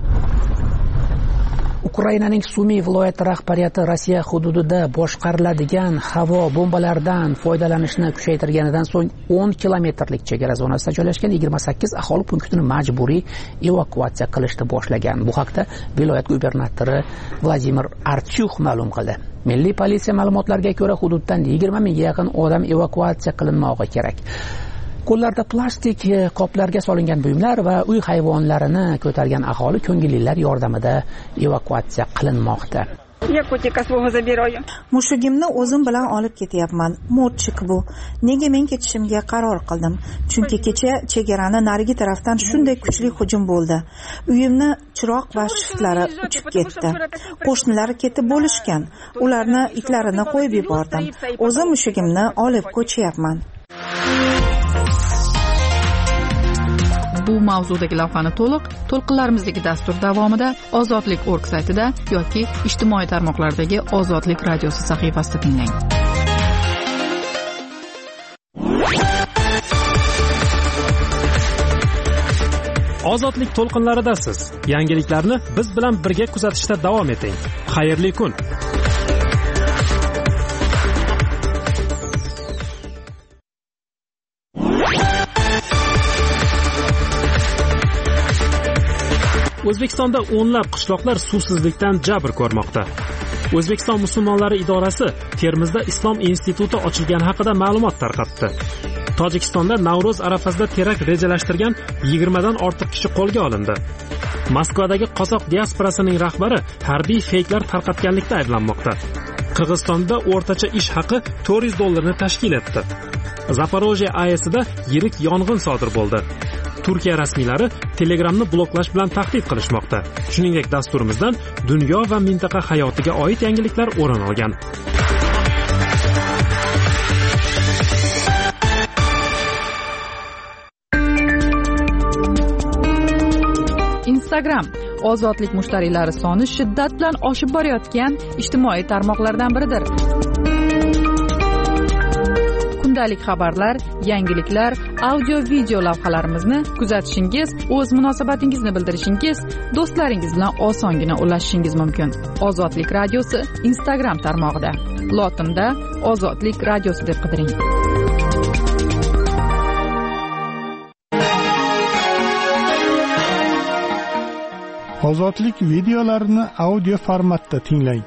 Ukrainaning Sumi viloyati rahbariyati Rossiya hududida boshqariladigan havo bombalaridan foydalanishni kuchaytirganidan so'ng o'n kilometrlik chegara zonasida joylashgan yigirma sakkiz aholi punktini majburiy evakuatsiya qilishni boshlagan. Bu haqda viloyat gubernatori Vladimir Artyukh ma'lum qildi. Milliy politsiya ma'lumotlariga ko'ra, hududdan yigirma mingga yaqin odam evakuatsiya qilinmog'i kerak. Qo'llarda plastik qoplarga solingan buyumlar va uy hayvonlarini ko'targan aholi ko'ngillilar yordamida evakuatsiya qilinmoqda. Mushugimni o'zim bilan olib ketyapman. Morchik bu. Nega men ketishimga qaror qildim? Chunki kecha chegarani narigi tarafdan shunday kuchli hujum bo'ldi. Uyimni chiroq va shiftlari uchib ketdi. Qo'shnilar ketib bo'lishgan. Ularni itlarini qo'yib yubordim. O'zim mushugimni olib ko'chyapman. Bu mavzudagi lavhani to'liq to'lqinlarimizdagi dastur davomida ozodlik org saytida yoki ijtimoiy tarmoqlardagi Ozodlik radiosi sahifasida tinglang. Ozodlik to'lqinlaridasiz. Yangiliklarni biz bilan birga kuzatishda davom eting. Xayrli kun. O'zbekistonda o'nlab qishloqlar suvsizlikdan jabr ko'rmoqda. O'zbekiston musulmonlari idorasi Termizda Islom instituti ochilgani haqida ma'lumot tarqatdi. Tojikistonda Navro'z arafasida terakt rejalashtirgan yigirmadan ortiq kishi qo'lga olindi. Moskvadagi qozoq diasporasining rahbari harbiy feyklar tarqatganlikda ayblanmoqda. Qirg'izistonda o'rtacha ish haqi to'rt yuz dollarni tashkil etdi. Zaporojye A E Sida yirik yong'in sodir bo'ldi. Turkiya rasmiylari Telegramni bloklash bilan tahdid qilishmoqda. Shuningdek, dasturimizdan dunyo va mintaqa hayotiga oid yangiliklar o'rin olgan. Instagram ozodlik mushtariylari soni shiddat bilan oshib borayotgan ijtimoiy tarmoqlardan biridir. Kundalik xabarlar, yangiliklar, audio-video lavhalarimizni kuzatishingiz, o'z munosabatingizni bildirishingiz, do'stlaringiz bilan osongina ulashishingiz mumkin. Ozodlik radiosi Instagram tarmog'ida. Lotinda Ozodlik radiosi deb qidiring. Ozodlik videolarini audio formatda tinglang.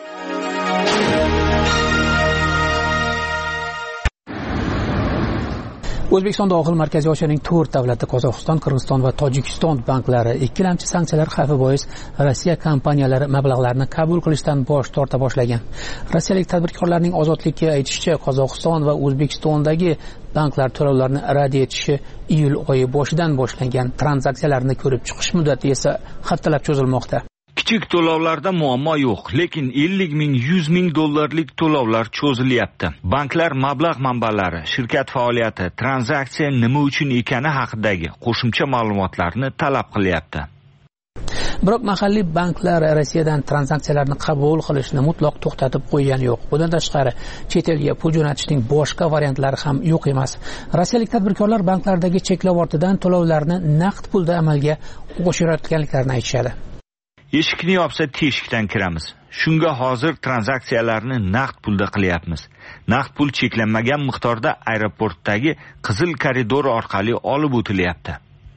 O'zbekiston daxil Markaziy Osiyoning to'rt davlati Qozog'iston, Qirg'iziston va Tojikiston banklari ikkilamchi sanksiyalar xavfi bois Rossiya kompaniyalari mablag'larni qabul qilishdan bosh torta boshlagan. Rossiyalik tadbirkorlarning ozodlikka aytishicha, Qozog'iston va O'zbekistondagi banklar to'lovlarni rad etishi iyul oyi boshidan boshlangan. Tranzaksiyalarni ko'rib chiqish muddati esa haftalab cho'zilmoqda. Kichik to'lovlarda muammo yo'q, lekin ellik ming, yuz ming dollarlik to'lovlar cho'zilyapti. Banklar mablag' manbalari, shirkat faoliyati, tranzaksiya nima uchun ekani haqidagi qo'shimcha ma'lumotlarni talab qilyapti. Biroq mahalliy banklar Rossiyadan tranzaksiyalarni qabul qilishni mutlaq to'xtatib qo'ygani yo'q. Bundan tashqari, chet elga pul jo'natishning boshqa variantlari ham yo'q emas. Rossiyalik tadbirkorlar banklardagi cheklov ortidan to'lovlarni naqd pulda amalga oshirayotganliklarini aytishadi. Eshikni yopsa teshikdan kiramiz. Shunga hozir tranzaksiyalarni naqd pulda qilyapmiz. Naqd pul cheklanmagan miqdorda aeroportdagi qizil koridor orqali olib o'tilyapti.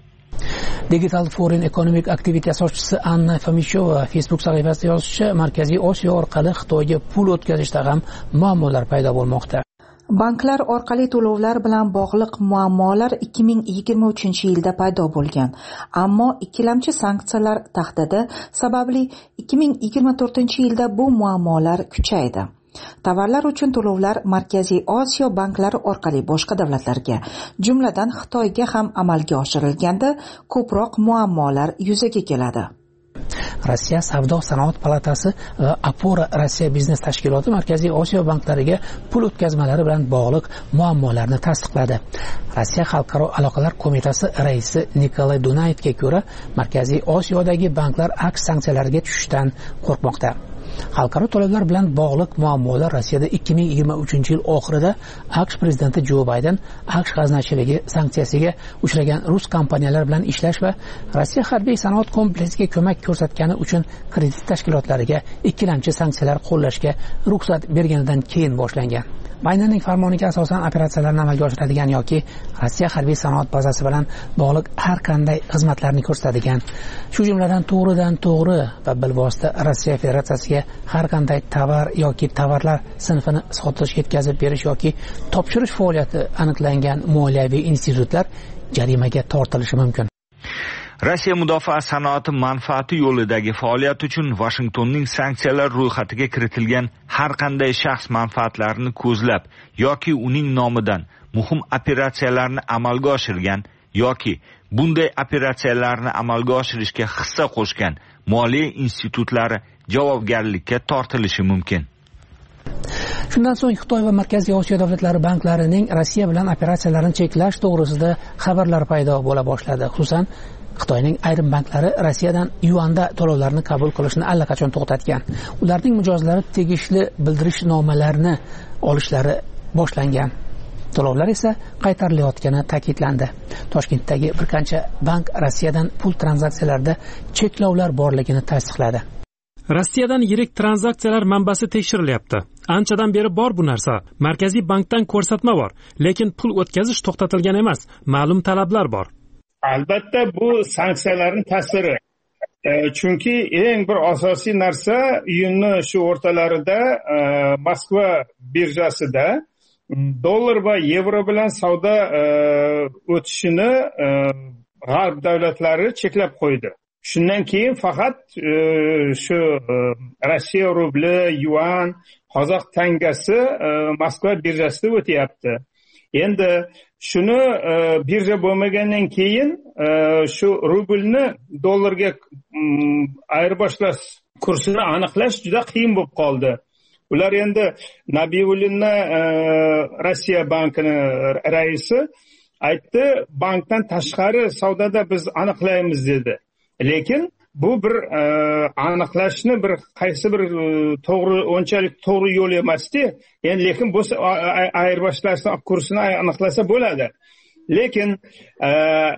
Digital Foreign Economic Activity asoschisi Anna Fomichova Facebook sahifasida yozishicha, Markaziy Osiyo orqali Xitoyga pul o'tkazishda ham muammolar paydo bo'lmoqda. Banklar orqali to'lovlar bilan bog'liq muammolar ikki ming yigirma uchinchi yilda paydo bo'lgan. Ammo ikkilamchi sanksiyalar tahdidi sababli ikki ming yigirma to'rtinchi yilda bu muammolar kuchaydi. Tovarlar uchun to'lovlar Markaziy Osiyo banklari orqali boshqa davlatlarga, jumladan Xitoyga ham amalga oshirilganda ko'proq muammolar yuzaga keladi. Rossiya Savdo sanoat palatasi va Apora Rossiya biznes tashkiloti Markaziy Osiyo banklariga pul o'tkazmalari bilan bog'liq muammolarni tasdiqladi. Rossiya Xalqaro aloqalar qo'mitasi raisi Nikolay Dunayevga ko'ra, Markaziy Osiyodagi banklar aks sanksiyalarga tushishdan qo'rqmoqda. Xalqaro to'lovlar bilan bog'liq muammolar Rossiyada ikki ming yigirma uchinchi yil oxirida AQSh prezidenti Jo Bayden AQSh g'aznachiligi sanksiyasiga uchragan rus kompaniyalar bilan ishlash va Rossiya harbiy sanoat kompleksiga ko'mak ko'rsatgani uchun kredit tashkilotlariga ikkilamchi sanksiyalar qo'llashga ruxsat berganidan keyin boshlangan. Baydenning farmoniga asosan operatsiyalarni amalga oshiradigan yoki Rossiya harbiy sanoat bazasi bilan bog'liq har qanday xizmatlarni ko'rsatadigan, shu jumladan to'g'ridan to'g'ri va bilvosita Rossiya Federatsiyasiga har qanday tovar yoki tovarlar sinfini sotish, yetkazib berish yoki topshirish faoliyati aniqlangan moliyaviy institutlar jarimaga tortilishi mumkin. Rossiya mudofaa sanoati manfaati yo'lidagi faoliyat uchun Washingtonning sanksiyalar ro'yxatiga kiritilgan har qanday shaxs manfaatlarini ko'zlab yoki uning nomidan muhim operatsiyalarni amalga oshirgan yoki bunday operatsiyalarni amalga oshirishga hissa qo'shgan moliya institutlari javobgarlikka tortilishi mumkin. Shundan so'ng Xitoy va Markaziy Osiyo davlatlari banklarining Rossiya bilan operatsiyalarini cheklash to'g'risida xabarlar paydo bo'la boshladi. Xususan, Xitoyning ayrim banklari Rossiyadan yuanda to'lovlarni qabul qilishni allaqachon to'xtatgan. Ularning mijozlari tegishli bildirishnomalarini olishlari boshlangan. To'lovlar esa qaytarilayotgani ta'kidlandi. Toshkentdagi bir qancha bank Rossiyadan pul tranzaksiyalarida cheklovlar borligini tasdiqladi. Rossiyadan yirik tranzaksiyalar manbasi tekshirilyapti. Anchadan beri bor bu narsa. Markaziy bankdan ko'rsatma bor, lekin pul o'tkazish to'xtatilgan emas. Ma'lum talablar bor. Albatta bu sanksiyalarning ta'siri. E, chunki eng bir asosiy narsa iyunni shu o'rtalarida e, Moskva birjasida dollar va yevro bilan savdo e, o'tishini e, g'arb davlatlari cheklab qo'ydi. Shundan keyin faqat e, shu e, Rossiya rubli, yuan, qozoq tangasi e, Moskva birjasida o'tyapti. Endi shuni e, birja bo'lmagandan keyin e, shu rublni dollarga mm, ayirboshlash kursini aniqlash juda qiyin bo'lib qoldi. Ular endi Nabiyullinni e, Rossiya bankini raisi aytdi, bankdan tashqari savdoda biz aniqlaymiz dedi. Lekin bu bir e, aniqlashni bir qaysi bir e, to'g'ri unchalik to'g'ri yo'l emasdi. Endi lekin bu ayirboshlashni kursini aniqlasa bo'ladi. Lekin e,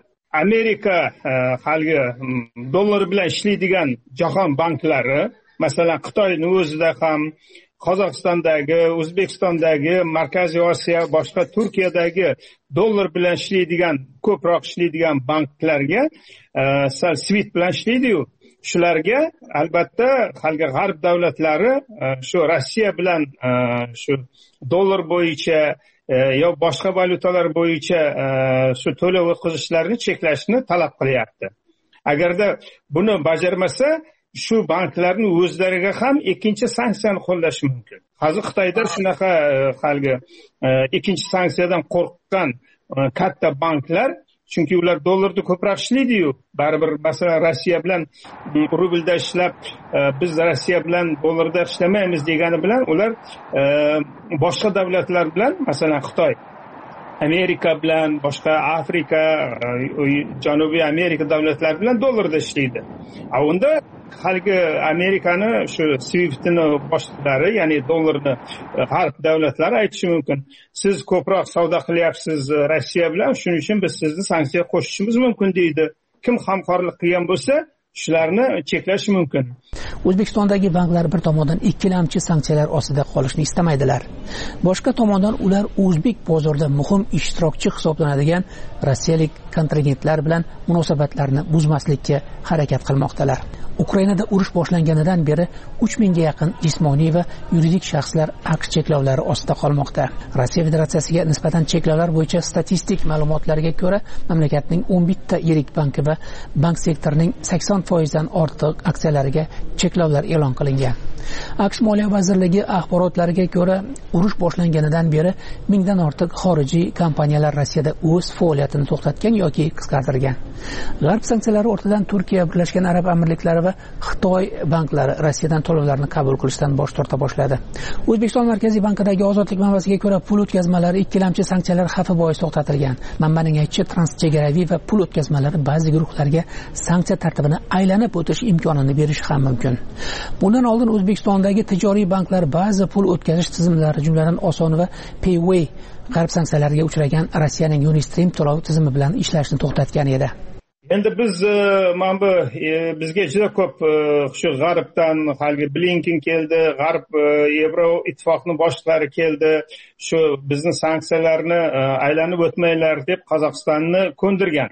Amerika e, halgi dollar bilan ishlaydigan jahon banklari, masalan Xitoyning o'zida ham, Qozog'istondagi, O'zbekistondagi, Markaziy Osiyo, boshqa Turkiyadagi dollar bilan ishlaydigan, ko'proq ishlaydigan banklarga e, sal SWIFT bilan ishlaydi-yu. Shularga albatta halgi g'arb davlatlari e, shu Rossiya bilan e, shu dollar bo'yicha e, yo boshqa valyutalar bo'yicha e, shu to'lov o'tkazishlarini cheklashni talab qilyapti. Agarda buni bajarmasa, shu banklarning o'zlariga ham ikkinchi sanksiyani qo'llash mumkin. Hozir Xitoyda shunaqa halgi ikkinchi sanksiyadan qo'rqqan katta banklar, chunki ular dollarda ko'proq ishlaydi-yu, baribir masalan Rossiya bilan rublda ishlab, biz Rossiya bilan dollarda ishlamaymiz degani bilan ular boshqa davlatlar bilan, masalan Xitoy, Amerika bilan, boshqa Afrika, Janubiy Amerika davlatlari bilan dollarda ishlaydi. A unda halgi Amerikani shu SWIFT'ni boshliqlari, ya'ni dollarni g'arb davlatlari aytishi mumkin. Siz ko'proq savdo qilyapsiz Rossiya bilan, shuning uchun biz sizni sanksiya qo'shishimiz mumkin deydi. Kim hamkorlik qilgan bo'lsa, shularni cheklash mumkin. O'zbekistondagi banklar bir tomondan ikkilamchi sanksiyalar ostida qolishni istamaydilar. Boshqa tomondan ular o'zbek bozorida muhim ishtirokchi hisoblanadigan rossiyalik kontragentlar bilan munosabatlarni buzmaslikka harakat qilmoqdalar. Ukrainada urush boshlanganidan beri uch mingga yaqin jismoniy va yuridik shaxslar AQSh cheklovlari ostida qolmoqda. Rossiya Federatsiyasiga nisbatan cheklovlar bo'yicha statistik ma'lumotlarga ko'ra, mamlakatning o'n bitta yirik banki va bank sektorining sakson foiz dan ortiq aksiyalariga cheklovlar e'lon qilingan. AQSh Moliya vazirligi axborotlariga ko'ra, urush boshlanganidan beri mingdan ortiq xorijiy kompaniyalar Rossiyada o'z faoliyatini to'xtatgan yoki qisqartirgan. G'arb sanksiyalari ortidan Turkiya, Birlashgan Arab Amirliklari va Xitoy banklari Rossiyadan to'lovlarni qabul qilishdan bosh torta boshladi. O'zbekiston Markaziy bankidagi ozodlik manbasiga ko'ra, pul o'tkazmalari ikkilamchi sanksiyalar xavfi bois to'xtatilgan. Manbaning aytishicha, transchegaraviy va pul o'tkazmalari ba'zi guruhlarga sanksiya tartibini aylanib o'tish imkonini berishi ham mumkin. Bundan oldin O'zbekistondagi tijoriy banklar ba'zi pul o'tkazish tizimlari, jumladan Oson va Payway g'arb sanksiyalarga uchragan Rossiyaning Unistream to'lov tizimi bilan ishlashni to'xtatgan edi. Endi biz mana bu bizga juda ko'p shu g'arbdan halgi Blinken keldi, g'arb Yevro ittifoqning boshliqlari keldi, shu bizning sanksiyalarni aylanib o'tmanglar deb Qozog'istonni ko'ndirgan.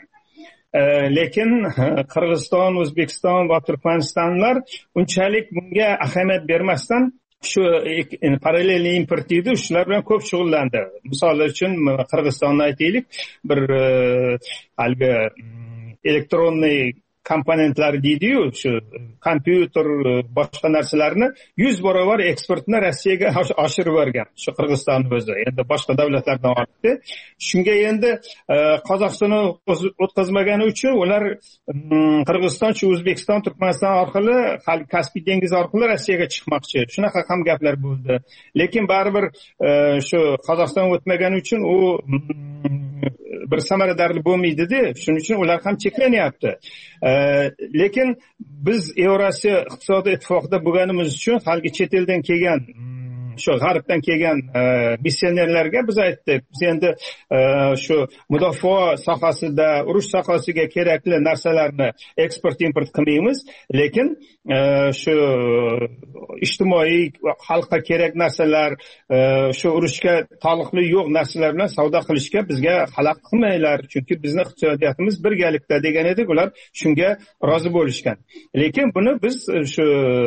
Lekin Qirg'iziston, O'zbekiston va Turkmanistonlar unchalik bunga ahamiyat bermasdan shu parallelniy import deydi, shular bilan ko'p shug'ullandi. Misol uchun Qirg'izistonni aytaylik, bir halgi elektronniy komponentlari deydiyu, shu kompyuter boshqa narsalarni yuz barobar eksportni Rossiyaga oshirib yuborgan shu Qirg'iziston o'zi. Endi boshqa davlatlardan ortdi. Shunga endi Qozog'istonni o'tkazmagani uchun ular Qirg'iziston, shu O'zbekiston, Turkmaniston orqali Kaspiy dengizi orqali Rossiyaga chiqmoqchi. Shunaqa ham gaplar bo'ldi. Lekin baribir shu Qozog'iston o'tmagani uchun u bir samaradorli bo'lmaydi-da. Shuning uchun ular ham cheklanyapti. Lekin biz Yevrosiyo iqtisodiy ittifoqida bo'lganimiz uchun haligi chet eldan kelgan shu g'arbdan kelgan missionerlarga biz aytdik, biz endi shu mudofaa sohasida, urush sohasiga kerakli narsalarni eksport import qilmaymiz, lekin shu ijtimoiy xalqqa kerak narsalar, shu urushga taalluqli yo'q narsalar bilan savdo qilishga bizga xalaqit qilmanglar, chunki bizning iqtisodiyotimiz birgalikda degan edik. Ular shunga rozi bo'lishgan. Lekin buni biz shu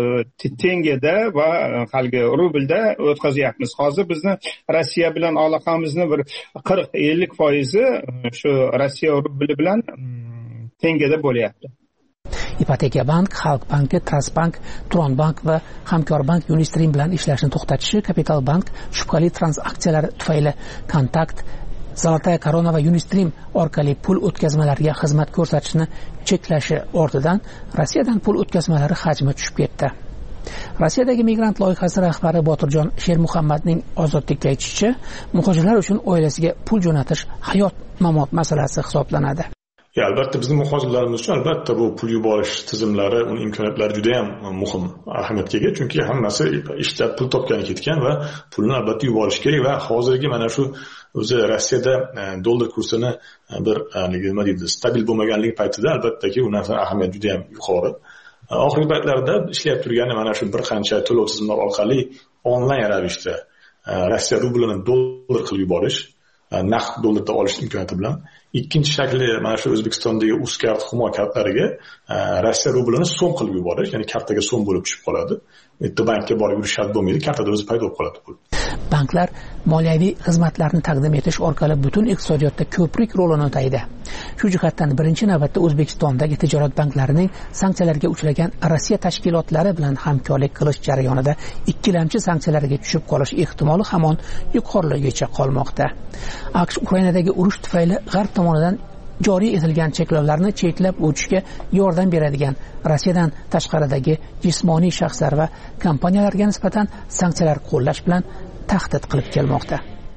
tengada va haligi rublda o'tkazyapmiz. Hozir bizni Rossiya bilan aloqamizni bir qirq ellik foizi shu Rossiya rubli bilan tengada bo'lyapti. Ipoteka bank, Xalq banki, Transbank, Tronbank va Hamkorbank Unistream bilan ishlashni to'xtatishi, Kapital bank shubhali transaksiyalar tufayli Kontakt, Zolotaya Korona va Unistream orqali pul o'tkazmalariga xizmat ko'rsatishni cheklashi ortidan Rossiyadan pul o'tkazmalari hajmi tushib ketdi. Rossiyadagi migrant loyihasi rahbari Botirjon Shermuhammadning ozodlikda aytishicha, muhojirlar uchun oilasiga pul jo'natish hayot-mamot masalasi hisoblanadi. Ya, albatta bizning muhojirlarimiz uchun albatta bu pul yuborish tizimlari, uning imkoniyatlari juda ham muhim, ahamiyatga ega, chunki hammasi ishlab pul topgani ketgan va pulni albatta yuborish kerak va hozirgi mana shu o'zi Rossiyada dollar kursini bir nima deydi, stabil bo'lmaganligi paytida albattaki u narsa ahamiyati juda ham yuqori. Oxirgi paytlarda ishlab turgani mana shu bir qancha to'lov tizimlari orqali onlayn ravishda Rossiya rublini dollar qilib yuborish, naqd dollarda olish imkoniyati bilan. Ikkinchi shakli mana shu O'zbekistondagi Uzkart Humo kartalariga Rossiya rublini so'm qilib yuborish, ya'ni kartaga so'm bo'lib tushib qoladi. Bitta bankka borib yurish shart bo'lmaydi, kartada o'zi paydo bo'lib qoladi pul. Banklar moliyaviy xizmatlarni taqdim etish orqali butun iqtisodiyotda ko'prik rolini o'taydi. Shu jihatdan birinchi navbatda O'zbekistondagi tijorat banklarining sanksiyalarga uchragan Rossiya tashkilotlari bilan hamkorlik qilish jarayonida ikkilamchi sanksiyalarga tushib qolish ehtimoli hamon yuqorigacha qolmoqda. AQSh Ukrainadagi urush tufayli G'arb tomonidan joriy etilgan cheklovlarni cheklab o'tishga yordam beradigan Rossiyadan tashqaridagi jismoniy shaxslar va kompaniyalarga nisbatan sanksiyalar qo'llash bilan tahdid qilib kelmoqda.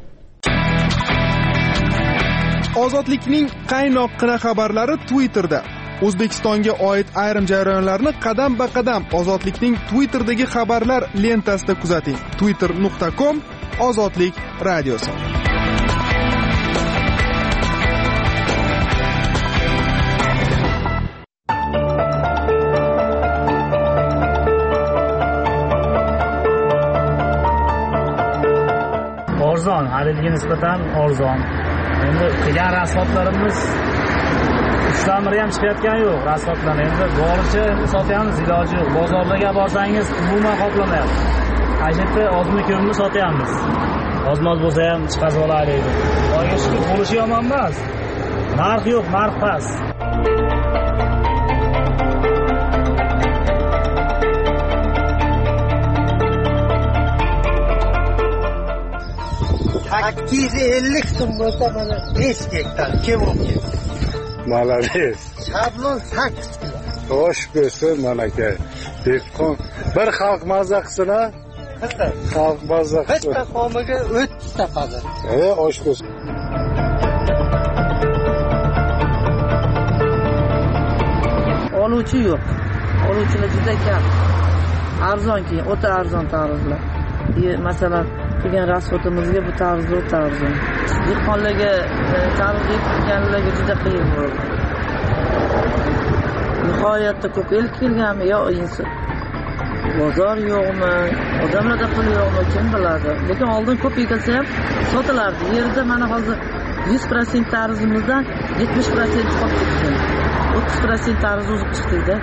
Ozodlikning qaynoqqina xabarlari Twitterda. O'zbekistonga oid ayrim jarayonlarni qadam-ba-qadam Ozodlikning Twitter'dagi xabarlar lentasida kuzating. twitter nuqta com Ozodlik radiosi. Arzon, haliga nisbatan arzon. Endi qilgan rasvotlarimiz uchdan ham chiqayotgani yo'q, rasvotlar. Endi boricha endi sotyapmiz, iloji yo'q. Bozorlarga borsangiz umuman qoplamayapti. Ajitda ozmi ko'mni sotyapmiz. Ozmoz bo'lsa ham chiqazib olaylik. Xudoga shukr, bo'lishi yomon emas. Narx yo'q, narx past. ikki yuz ellik so'm bo'lsa mana besh gektar kim olib Malades. Shablon sakkiz kilo. Xo'sh bo'lsin manaka. Dehqon bir xalq mazza qilsin-a? Xalq mazza qilsin. Bitta xomiga o'ttiz topadi. E, osh bo'lsin. Oluvchi yo'q. Oluvchilar juda kam. Arzon keyin, o'ta arzon tariflar. Masalan, degan rasvotimizga bu tarzda o'ta arzon. Dehqonlarga tarif etganlarga juda qiyin bo'ldi. Nihoyatda ko'p el kelganmi yo inson. Bozor yo'qmi, odamlarda pul yo'qmi, kim biladi. Lekin oldin ko'p ekilsa ham sotilardi. Yerda mana hozir yuz foiz tarzimizdan yetmish foiz qolib ketgan. o'ttiz foiz tarz o'zib chiqdi-da.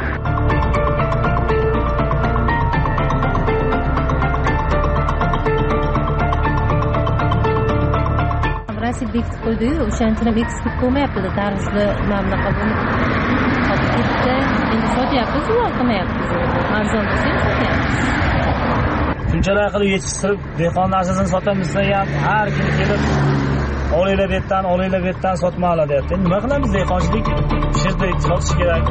yil bekitib qo'ydi-yu, o'shaning uchun ham eksport bo'lmayapti-da, tarvuzli mana bunaqa bo'lib qolib ketdi. Endi sotyapmiz, ular qilmayapmiz. Arzon bo'lsa ham sotyapmiz. Shunchalar qilib yetishtirib, dehqon narsasini sotamiz ham har kim kelib olinglar bu yerdan, olinglar bu yerdan sotmoqlar deyapti. Nima qilamiz, dehqonchilik shu yerda sotish kerak.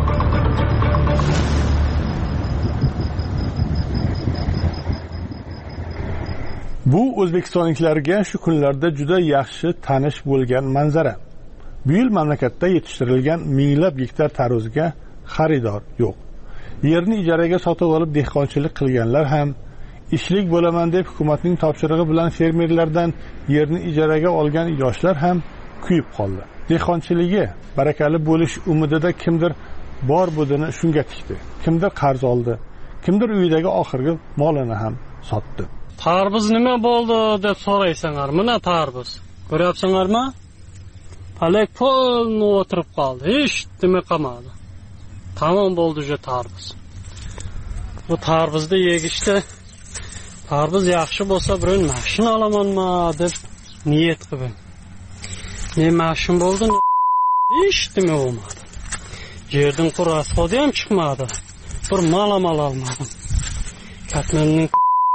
Bu o'zbekistonliklarga shu kunlarda juda yaxshi tanish bo'lgan manzara. Bu yil mamlakatda yetishtirilgan minglab gektar tarvuzga xaridor yo'q. Yerni ijaraga sotib olib dehqonchilik qilganlar ham, ishlik bo'laman deb hukumatning topshirig'i bilan fermerlardan yerni ijaraga olgan yoshlar ham kuyib qoldi. Dehqonchiligi barakali bo'lish umidida kimdir bor budini shunga tikdi. Kimdir qarz oldi, kimdir uyidagi oxirgi molini ham sotdi. Tarvuz nima bo'ldi deb so'raysanlar, mana tarvuz. Ko'ryapsizlarmi? Palak polni o'tirib qoldi, hech nima qolmadi. Tamom bo'ldi ju tarvuz. Bu tarvuzni yegishda tarvuz yaxshi bo'lsa, biron mashina olamanmi deb niyat qildim. Men mashina bo'ldim, hech nima bo'lmadi. Yerdan qur'asodi ham chiqmadi. Bir malamal olmadim. Katmanning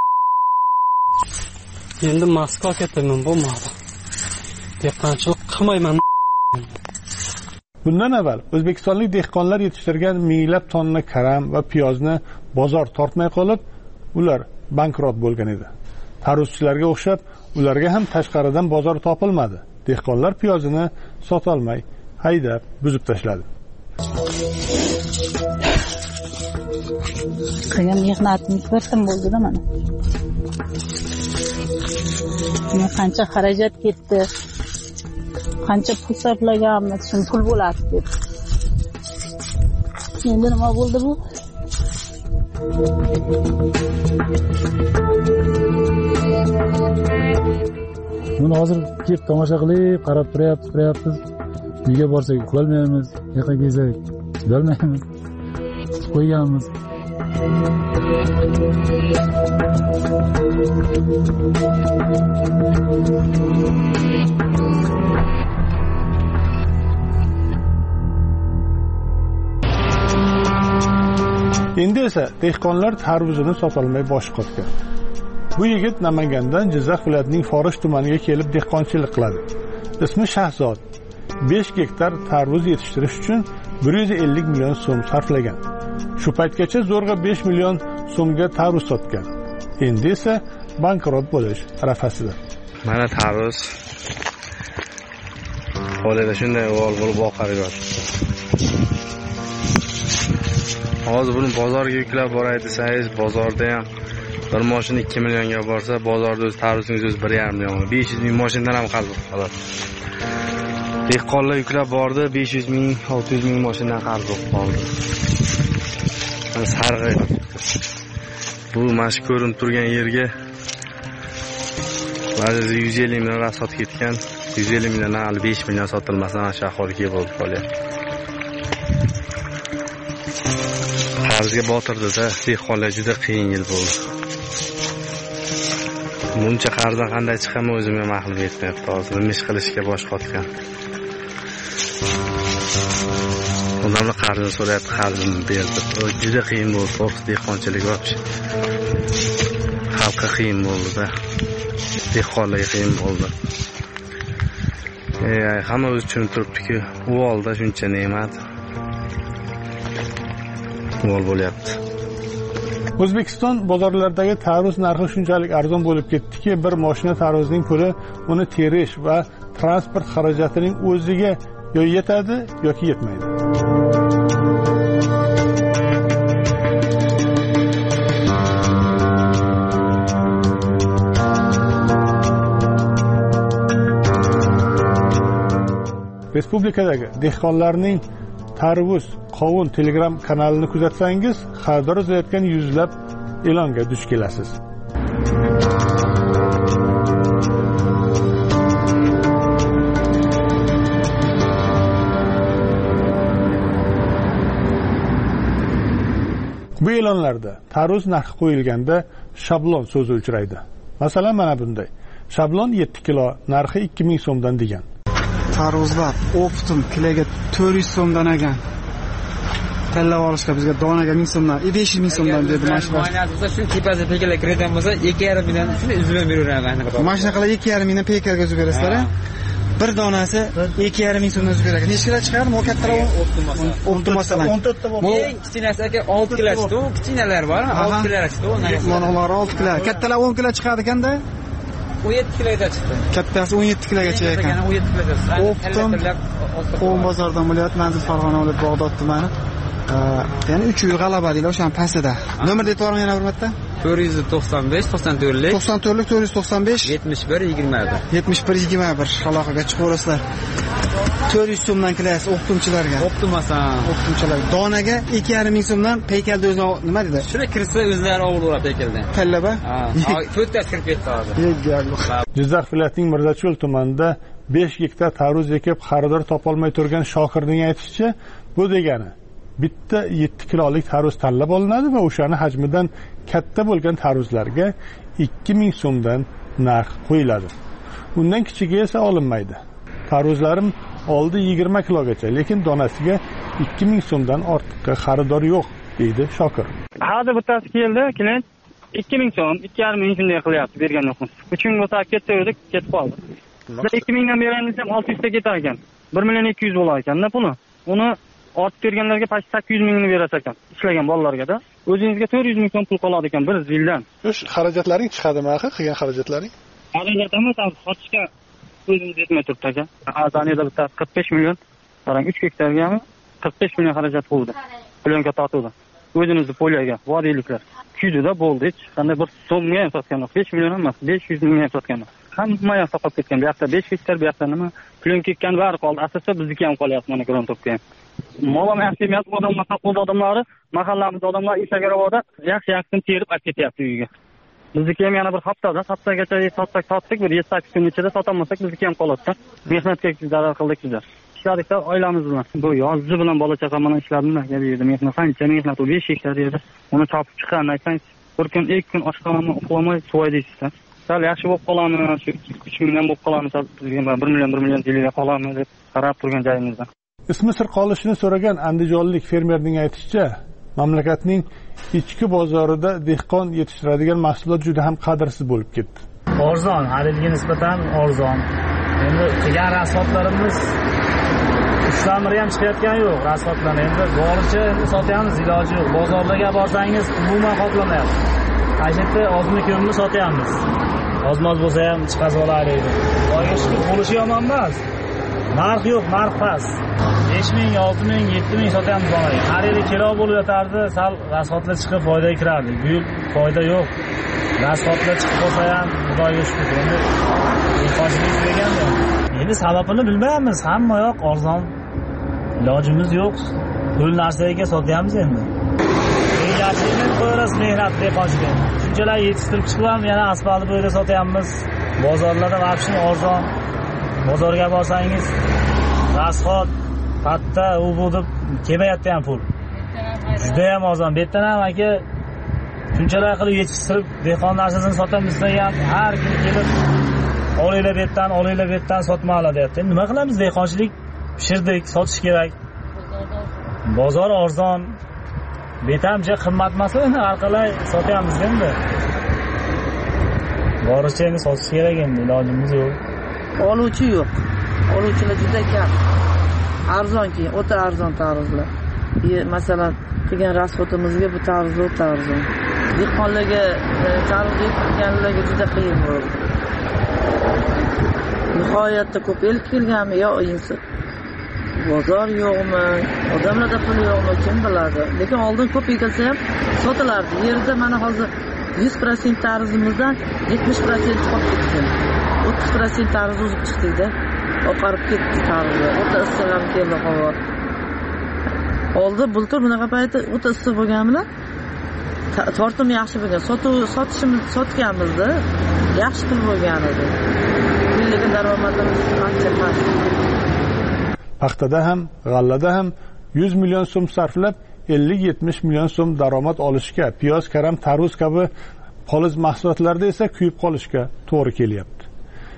endi Moskva ketaman, bo'lmadi. Dehqonchilik qilmayman. Bundan avval o'zbekistonlik dehqonlar yetishtirgan minglab tonna karam va piyozni bozor tortmay qolib, ular bankrot bo'lgan edi. Tarvuzchilarga o'xshab, ularga ham tashqaridan bozor topilmadi. Dehqonlar piyozini sota olmay, haydab, buzib tashladi. Qilgan mehnatimiz ko'rdim bo'ldi-da mana. Men qancha xarajat ketdi, qancha pul sarflaganmiz, shun pul bo'ladi deb. Endi nima bo'ldi bu? Buni hozir kelib tomosha qilib, qarab turayapmiz, turayapmiz. Uyga borsak uxlolmaymiz, yoqqa kelsak chidolmaymiz. Qo'yganmiz. Endi esa dehqonlar tarvuzini sotolmay bosh qotgan. Bu yigit Namangandan Jizzax viloyatining Forish tumaniga kelib dehqonchilik qiladi. Ismi Shahzod. besh gektar tarvuz yetishtirish uchun bir yuz ellik million so'm sarflagan. Shu paytgacha zo'rg'a besh million so'mga tarvuz sotgan. Endi esa bankrot bo'lish arafasida. Mana tarvuz qo'lida shunday o'g'il bo'lib oqarib yotibdi. Hozir buni bozorga yuklab boray desangiz, bozorda ham bir mashina ikki millionga borsa, bozorda o'z tarvuzingiz o'zi bir yarim million. besh yuz ming mashinadan ham qarz qoladi. Dehqonlar yuklab bordi, besh yuz ming, olti yuz ming mashinadan qarz bo'lib qoldi. Sarg'ayib. Bu mash ko'rinib turgan yerga ba'zi yuz ellik million rasot ketgan, yuz ellik million al besh million sotilmasa, ana shu ahvolga bo'lib qolyapti. Qarzga botirdi-da, dehqonlar juda qiyin yil bo'ldi. Buncha qarzdan qanday chiqaman o'zim ham aqlim yetmayapti. Hozir nima ish qilishga bosh qotgan. Odamlar qarzini so'rayapti, qarzimni berdi. Juda qiyin bo'ldi, to'g'risi dehqonchilik вообще. Xalqqa qiyin bo'ldi-da. Dehqonlarga qiyin bo'ldi. Ey, hamma o'zi tushunib turibdi-ku, u olda shuncha ne'mat. Mol bo'lyapti. O'zbekiston bozorlaridagi tarvuz narxi shunchalik arzon bo'lib ketdiki, bir mashina tarvuzning puli uni terish va transport xarajatining o'ziga yo yetadi yoki yetmaydi. Respublikadagi dehqonlarning tarvuz, qovun Telegram kanalini kuzatsangiz, xaridor yozayotgan yuzlab e'longa duch kelasiz. Bu e'lonlarda tarvuz narxi qo'yilganda shablon so'zi uchraydi. Masalan, mana bunday. Shablon yetti kilo, narxi ikki ming so'mdan degan. Tarvuzlar optim kiloga to'rt yuz so'mdan ekan. Tanlab olishga bizga donaga ming so'mdan, besh yuz ming so'mdan dedi mashina. Bo'lsa shu tepasiga pekalar kiradigan bo'lsa ikki yarim mingdan shuni uzib beraveradi. Mashina qilib ikki yarim mingdan pekarga uzib berasizlar. Bir donasi ikki yarim ming so'mdan uzib beradi. Necha kilo chiqadi? Bu kattalar optim masalan. o'n to'rtta bor. Eng kichkinasi aka olti kilo chiqdi. Kichkinalar bormi? olti kilo chiqdi. Monolar olti kilo. Kattalar o'n kilo chiqadi ekanda? o'n yetti kiloga chiqdi. Kattasi o'n yetti kilogacha ekan. o'n yetti kiloga. Optim Qo'm bozordan viloyat Manzil Farg'ona viloyat Bog'dod tumani. Ya'ni uch uy g'alaba deylar o'sha pastida. Nomer deb qo'yaman yana bir marta. to'rt yuz to'qson besh to'qson to'rtlik to'qson to'rtlik to'rt yuz to'qson besh yetmish bir yigirma bir yetmish bir yigirma bir aloqaga chiqaverasizlar. to'rt yuz so'mdan kilaysiz optimchilarga. Optimasan. Optimchilar. Donaga ikki yarim ming so'mdan peykalda o'zi nima dedi? Shuni kirsa o'zlari olaveradi peykaldan. Tallaba? Ha, to'rttasi kirib ketdi hozir. Jizzax viloyatining Mirzacho'l tumanida besh gektar tarvuz ekib xaridor topolmay turgan Shokirning aytishicha, bu degani bitta yetti kilolik tarvuz tanlab olinadi va o'shani hajmidan katta bo'lgan tarvuzlarga ikki ming so'mdan narx qo'yiladi. Undan kichigi esa olinmaydi. Tarvuzlarim oldi yigirma kilogacha, lekin donasiga ikki ming so'mdan ortiqqa xaridor yo'q, deydi Shokir. Hozir bittasi keldi, klient ikki ming so'm, ikki yarim ming shunday qilyapti, bergan yo'qmiz. uch ming o'ta ketaverdik, ketib qoldi. Biz ikki mingdan beramiz ham olti yuz ta ketar ekan. bir million ikki yuz bo'lar ekan-da puli. Uni ortib berganlarga past sakkiz yuz mingni berasiz ekan, ishlagan bolalarga-da. O'zingizga to'rt yuz ming so'm pul qoladi ekan bir yildan. O'sh xarajatlaring chiqadimi, axir qilgan xarajatlaring? Xarajatimiz sotishga o'zimiz yetmay turibdi aka. Azaniyada bitta qirq besh million, qarang uch gektargami qirq besh million xarajat bo'ldi. Plyonka tortuvdi. O'zimizni polyaga, vodiyliklar. Kuydi-da bo'ldi, hech qanday bir so'mga ham sotgan yo'q. besh million emas, besh yuz mingga ham sotgan yo'q. Hamma yoqda qolib ketgan. Bu yoqda besh gektar, bu yoqda nima? Plyonka ketgan bari qoldi. Asosda bizniki ham qolyapti mana gron topga ham. Molam yaxshi emas, odamlar qoldi odamlari, mahallamizda odamlar Isagarovda yaxshi-yaxshisini terib olib ketyapti uyiga. Bizniki ham yana bir haftada, haftagacha sotsak sotdik, bir yetti sakkiz kun ichida sotolmasak bizniki ham qoladi-da. Mehnatga zarar qildik bizlar. Ishladikda oilamiz bilan. Bu yozgi bilan bola chaqa bilan ishladim-da, bu yerda mehnat qancha mehnat u besh gektar edi. Uni chopib chiqqan aytsangiz, bir kun ikki kun oshxonamni uxlamay suvaydingizda. Sal yaxshi bo'lib qolamiz, shu uch million bo'lib qolamiz, bir million bir million yilga qolamiz deb qarab turgan joyimizda. Ismi sir qolishini so'ragan andijonlik fermerning aytishicha, mamlakatning ichki bozorida dehqon yetishtiradigan mahsulot juda ham qadrsiz bo'lib ketdi. Arzon, haliga nisbatan arzon. Endi qilgan rasvotlarimiz ishlamiri ham chiqayotgani yo'q, rasvotlar endi boricha endi sotyapmiz, iloji yo'q. Bozorlarga borsangiz umuman qoplamayapti. Qayerda ozmi ko'mni sotyapmiz. Ozmoz bo'lsa ham chiqazib olaylik. Oyga shukur bo'lishi yomon emas. Narx yo'q, narx past. besh ming, olti ming, yetti ming sotyapmiz onaga. Har yili kilo bo'lib yotardi, sal rasvotlar chiqib foydaga kirardi. Bu yil foyda yo'q. Rasvotlar chiqib qolsa ham Xudoga shukr. Endi qo'shimiz deganda. Endi sababini bilmaymiz. Hamma yoq arzon. Ilojimiz yo'q. Pul narsaga sotyapmiz endi. Yaxshilik qo'yamiz mehnat dehqonchilik. Shunchalar yetishtirib chiqib ham yana asfaltni bo'yida sotyapmiz. Bozorlarda vaqtni arzon. Bozorga borsangiz rasvot, patta, u bu deb kelmayapti ham pul. Juda ham arzon. Bu yerdan ham aka shunchalar qilib yetishtirib dehqon narsasini sotamiz degan har kun kelib olinglar bu yerdan, olinglar bu yerdan sotmoqlar deyapti. Nima qilamiz? Dehqonchilik pishirdik, sotish kerak. Bozor arzon. Betamcha qimmat emas, har qalay sotyapmiz endi. Boricha endi sotish kerak endi, ilojimiz yo'q. Oluvchi yo'q. Oluvchilar juda kam. Arzonki, o'ta arzon tarvuzlar. Masalan, qilgan rasvotimizga bu tarvuz o'ta arzon. Dehqonlarga tarvuz ekkanlarga juda qiyin bo'ldi. Nihoyatda ko'p el kelganmi yo insi. Bozor yo'qmi, odamlarda pul yo'qmi, kim biladi. Lekin oldin ko'p ekilsa ham sotilardi. Yerda mana hozir yuz foiz tarvuzimizdan yetmish foiz qolib ketdi. o'ttiz foiz tarvuz uzib chiqdi-da. Oqarib ketdi tarvuz. O'ta issiq ham keldi havo. Oldin bultur bunaqa payti o'ta issiq bo'lgan bilan tortim yaxshi bo'lgan. Sotuv sotishimiz sotganmizda yaxshi pul bo'lgan edi. Lekin daromadimiz ancha past. Paxtada ham, g'allada ham yuz million so'm sarflab ellik yetmish million so'm daromad olishga, piyoz, karam, tarvuz kabi poliz mahsulotlarda esa kuyib qolishga to'g'ri kelyapti.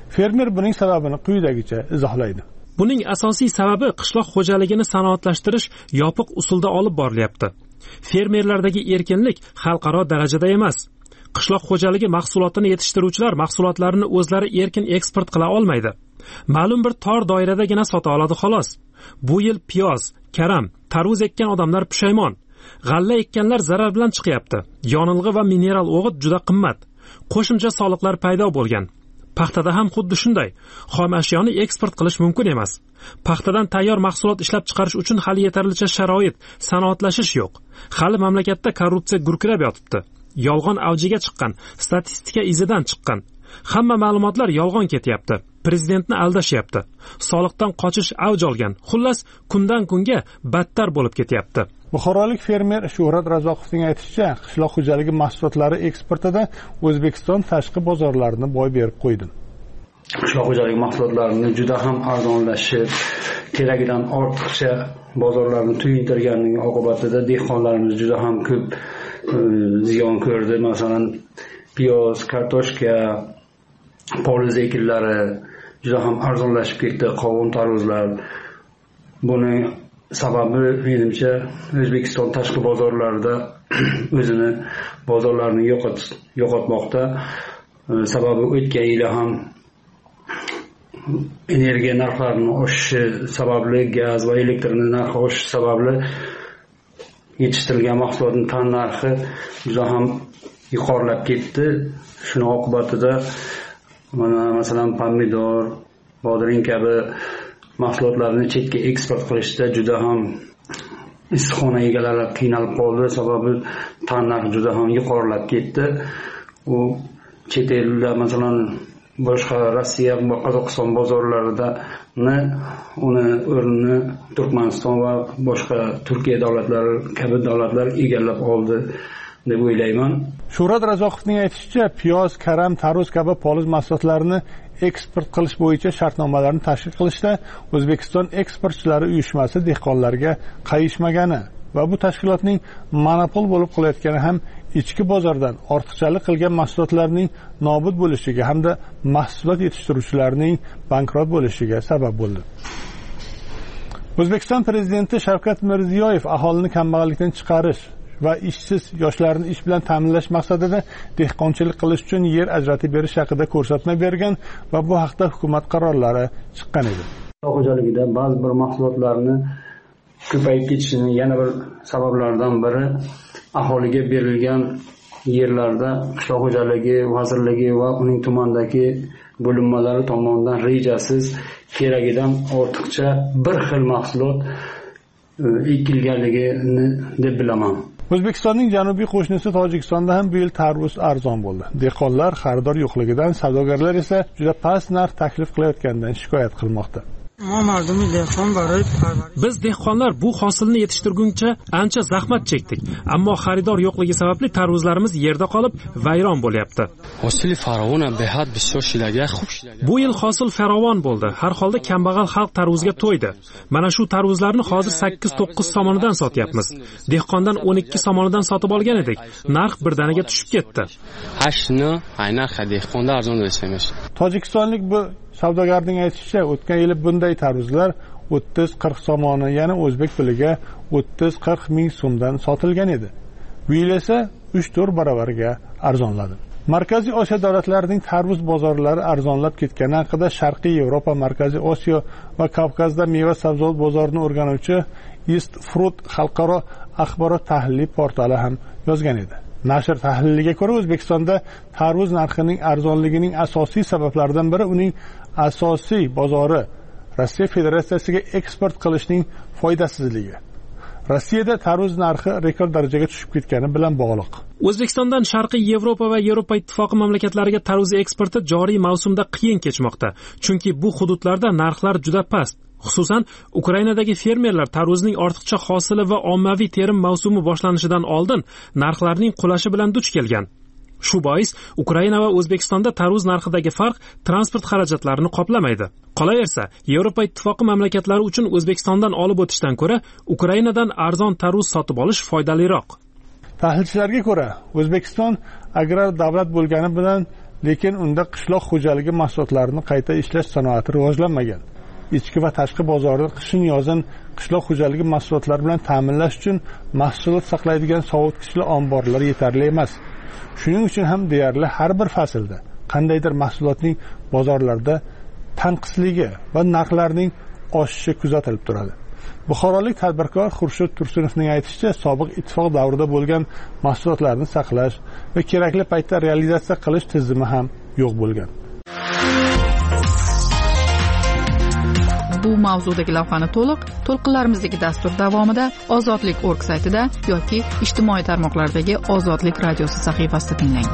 Fermer buning sababini quyidagicha izohlaydi. Buning asosiy sababi qishloq xo'jaligini sanoatlashtirish yopiq usulda olib borilyapti. Fermerlardagi erkinlik xalqaro darajada emas. Qishloq xo'jaligi mahsulotini yetishtiruvchilar mahsulotlarini o'zlari erkin eksport qila olmaydi. Ma'lum bir tor doiradagina sota oladi xolos. Bu yil piyoz, karam, tarvuz ekkan odamlar pushaymon. G'alla ekkanlar zarar bilan chiqyapti. Yonilg'i va mineral o'g'it juda qimmat. Qo'shimcha soliqlar paydo bo'lgan. Paxtada ham xuddi shunday. Xom ashyoni eksport qilish mumkin emas. Paxtadan tayyor mahsulot ishlab chiqarish uchun hali yetarlicha sharoit, sanoatlashish yo'q. Hali mamlakatda korrupsiya gurkirab yotibdi. Yolg'on avjiga chiqqan, statistika izidan chiqqan. Hamma ma'lumotlar yolg'on ketyapti. Prezidentni aldashyapti. Soliqdan qochish avj olgan. Xullas, kundan kunga battar bo'lib ketyapti. Buxorolik fermer Shuhrat Razoqovning aytishicha, qishloq xo'jaligi mahsulotlari eksportida O'zbekiston tashqi bozorlarini boy berib qo'ydi. Qishloq xo'jaligi mahsulotlarini juda ham arzonlashib, keragidan ortiqcha bozorlarni tuyintirganning oqibatida dehqonlarimiz juda ham ko'p ziyon ko'rdi. Masalan, piyoz, kartoshka, poliz ekinlari juda ham arzonlashib ketdi, qovun, tarvuzlar. Buni sababi menimcha O'zbekiston tashqi bozorlarida o'zini bozorlarini yo'qotmoqda. Sababi o'tgan yil ham energiya narxlarining oshishi sababli, gaz va elektr narxi oshishi sababli yetishtirilgan mahsulotning tan narxi juda ham yuqorilab ketdi. Shuning oqibatida mana masalan pomidor, bodring kabi mahsulotlarni chetga eksport qilishda juda ham issiqxona egalari qiynalib qoldi. Sababi tan narxi juda ham yuqorilab ketdi. U chet elda masalan boshqa Rossiya va Qozog'iston bozorlarida uni o'rnini Turkmaniston va boshqa Turkiya davlatlari kabi davlatlar egallab oldi deb o'ylayman. Shuhrat Razoqovning aytishicha, piyoz, karam, tarvuz kabi poliz mahsulotlarini eksport qilish bo'yicha shartnomalarni tashkil qilishda O'zbekiston eksportchilari uyushmasi dehqonlarga qayishmagani va bu tashkilotning monopol bo'lib qolayotgani ham ichki bozordan ortiqchalik qilgan mahsulotlarning nobud bo'lishiga hamda mahsulot yetishtiruvchilarning bankrot bo'lishiga sabab bo'ldi. O'zbekiston prezidenti Shavkat Mirziyoyev aholini kambag'allikdan chiqarish va ishsiz yoshlarni ish bilan ta'minlash maqsadida dehqonchilik qilish uchun yer ajratib berish haqida ko'rsatma bergan va bu haqda hukumat qarorlari chiqqan edi. Xo'jaligida ba'zi bir mahsulotlarni ko'payib ketishining yana bir sabablaridan biri aholiga berilgan yerlarda qishloq xo'jaligi vazirligi va uning tumandagi bo'linmalari tomonidan rejasiz keragidan ortiqcha bir xil mahsulot ekilganligini deb bilaman. O'zbekistonning janubiy qo'shnisi Tojikistonda ham bu yil tarvuz arzon bo'ldi. Dehqonlar xaridor yo'qligidan, savdogarlar esa juda past narx taklif qilayotganidan shikoyat qilmoqda. Biz dehqonlar bu hosilni yetishtirguncha ancha zahmat chekdik, ammo xaridor yo'qligi sababli tarvuzlarimiz yerda qolib vayron bo'lyapti. Bu yil hosil farovon bo'ldi. Har holda kambag'al xalq tarvuzga to'ydi. Mana shu tarvuzlarni hozir sakkiz to'qqiz somonidan sotyapmiz. Dehqondan o'n ikki somonidan sotib olgan edik. Narx birdaniga tushib ketdi. Tojikistonlik bu savdogarning aytishicha, o'tgan yili bunday tarvuzlar o'ttiz qirq somoni, ya'ni o'zbek piliga o'ttiz qirq ming so'mdan sotilgan edi. Bu yil esa uch to'rt baravariga arzonladi. Markaziy Osiyo davlatlarining tarvuz bozorlari arzonlab ketgani haqida Sharqiy Yevropa, Markaziy Osiyo va Kavkazda meva-sabzavot bozorini o'rganuvchi East Fruit xalqaro axborot tahliliy portali ham yozgan edi. Nashr tahliliga ko'ra, O'zbekistonda tarvuz narxining arzonligining asosiy sabablaridan biri uning asosiy bozori Rossiya Federatsiyasiga eksport qilishning foydasizligi. Rossiyada tarvuz narxi rekord darajaga tushib ketgani bilan bog'liq. O'zbekistondan Sharqiy Yevropa va Yevropa ittifoqi mamlakatlariga tarvuz eksporti joriy mavsumda qiyin kechmoqda, chunki bu hududlarda narxlar juda past. Xususan, Ukrainadagi fermerlar tarvuzning ortiqcha hosili va ommaviy terim mavsumi boshlanishidan oldin narxlarning qulashi bilan duch kelgan. Shu bois Ukraina va O'zbekistonda tarvuz narxidagi farq transport xarajatlarini qoplamaydi. Qolaversa, Yevropa ittifoqi mamlakatlari uchun O'zbekistondan olib o'tishdan ko'ra Ukrainadan arzon tarvuz sotib olish foydaliroq. Tahlilchilarga ko'ra, O'zbekiston agrar davlat bo'lgani bilan lekin unda qishloq xo'jaligi mahsulotlarini qayta ishlash sanoati rivojlanmagan. Ichki va tashqi bozorni qishin yozin qishloq xo'jaligi mahsulotlari bilan ta'minlash uchun mahsulot saqlaydigan sovutgichli omborlar yetarli emas. Shuning uchun ham deyarli har bir faslda qandaydir mahsulotning bozorlarda tanqisligi va narxlarning oshishi kuzatilib turadi. Buxorolik tadbirkor Xurshid Tursunovning aytishicha, sobiq ittifoq davrida bo'lgan mahsulotlarni saqlash va kerakli paytda realizatsiya qilish tizimi ham yo'q bo'lgan. Bu mavzudagi lavhani to'liq to'lqinlarimizdagi dastur davomida ozodlik org saytida yoki ijtimoiy tarmoqlardagi Ozodlik radiosi sahifasida tinglang.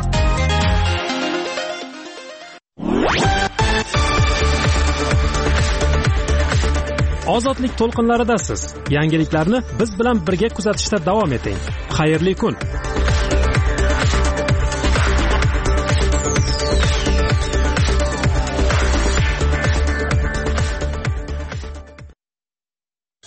Ozodlik to'lqinlaridasiz. Yangiliklarni biz bilan birga kuzatishda davom eting. Xayrli kun.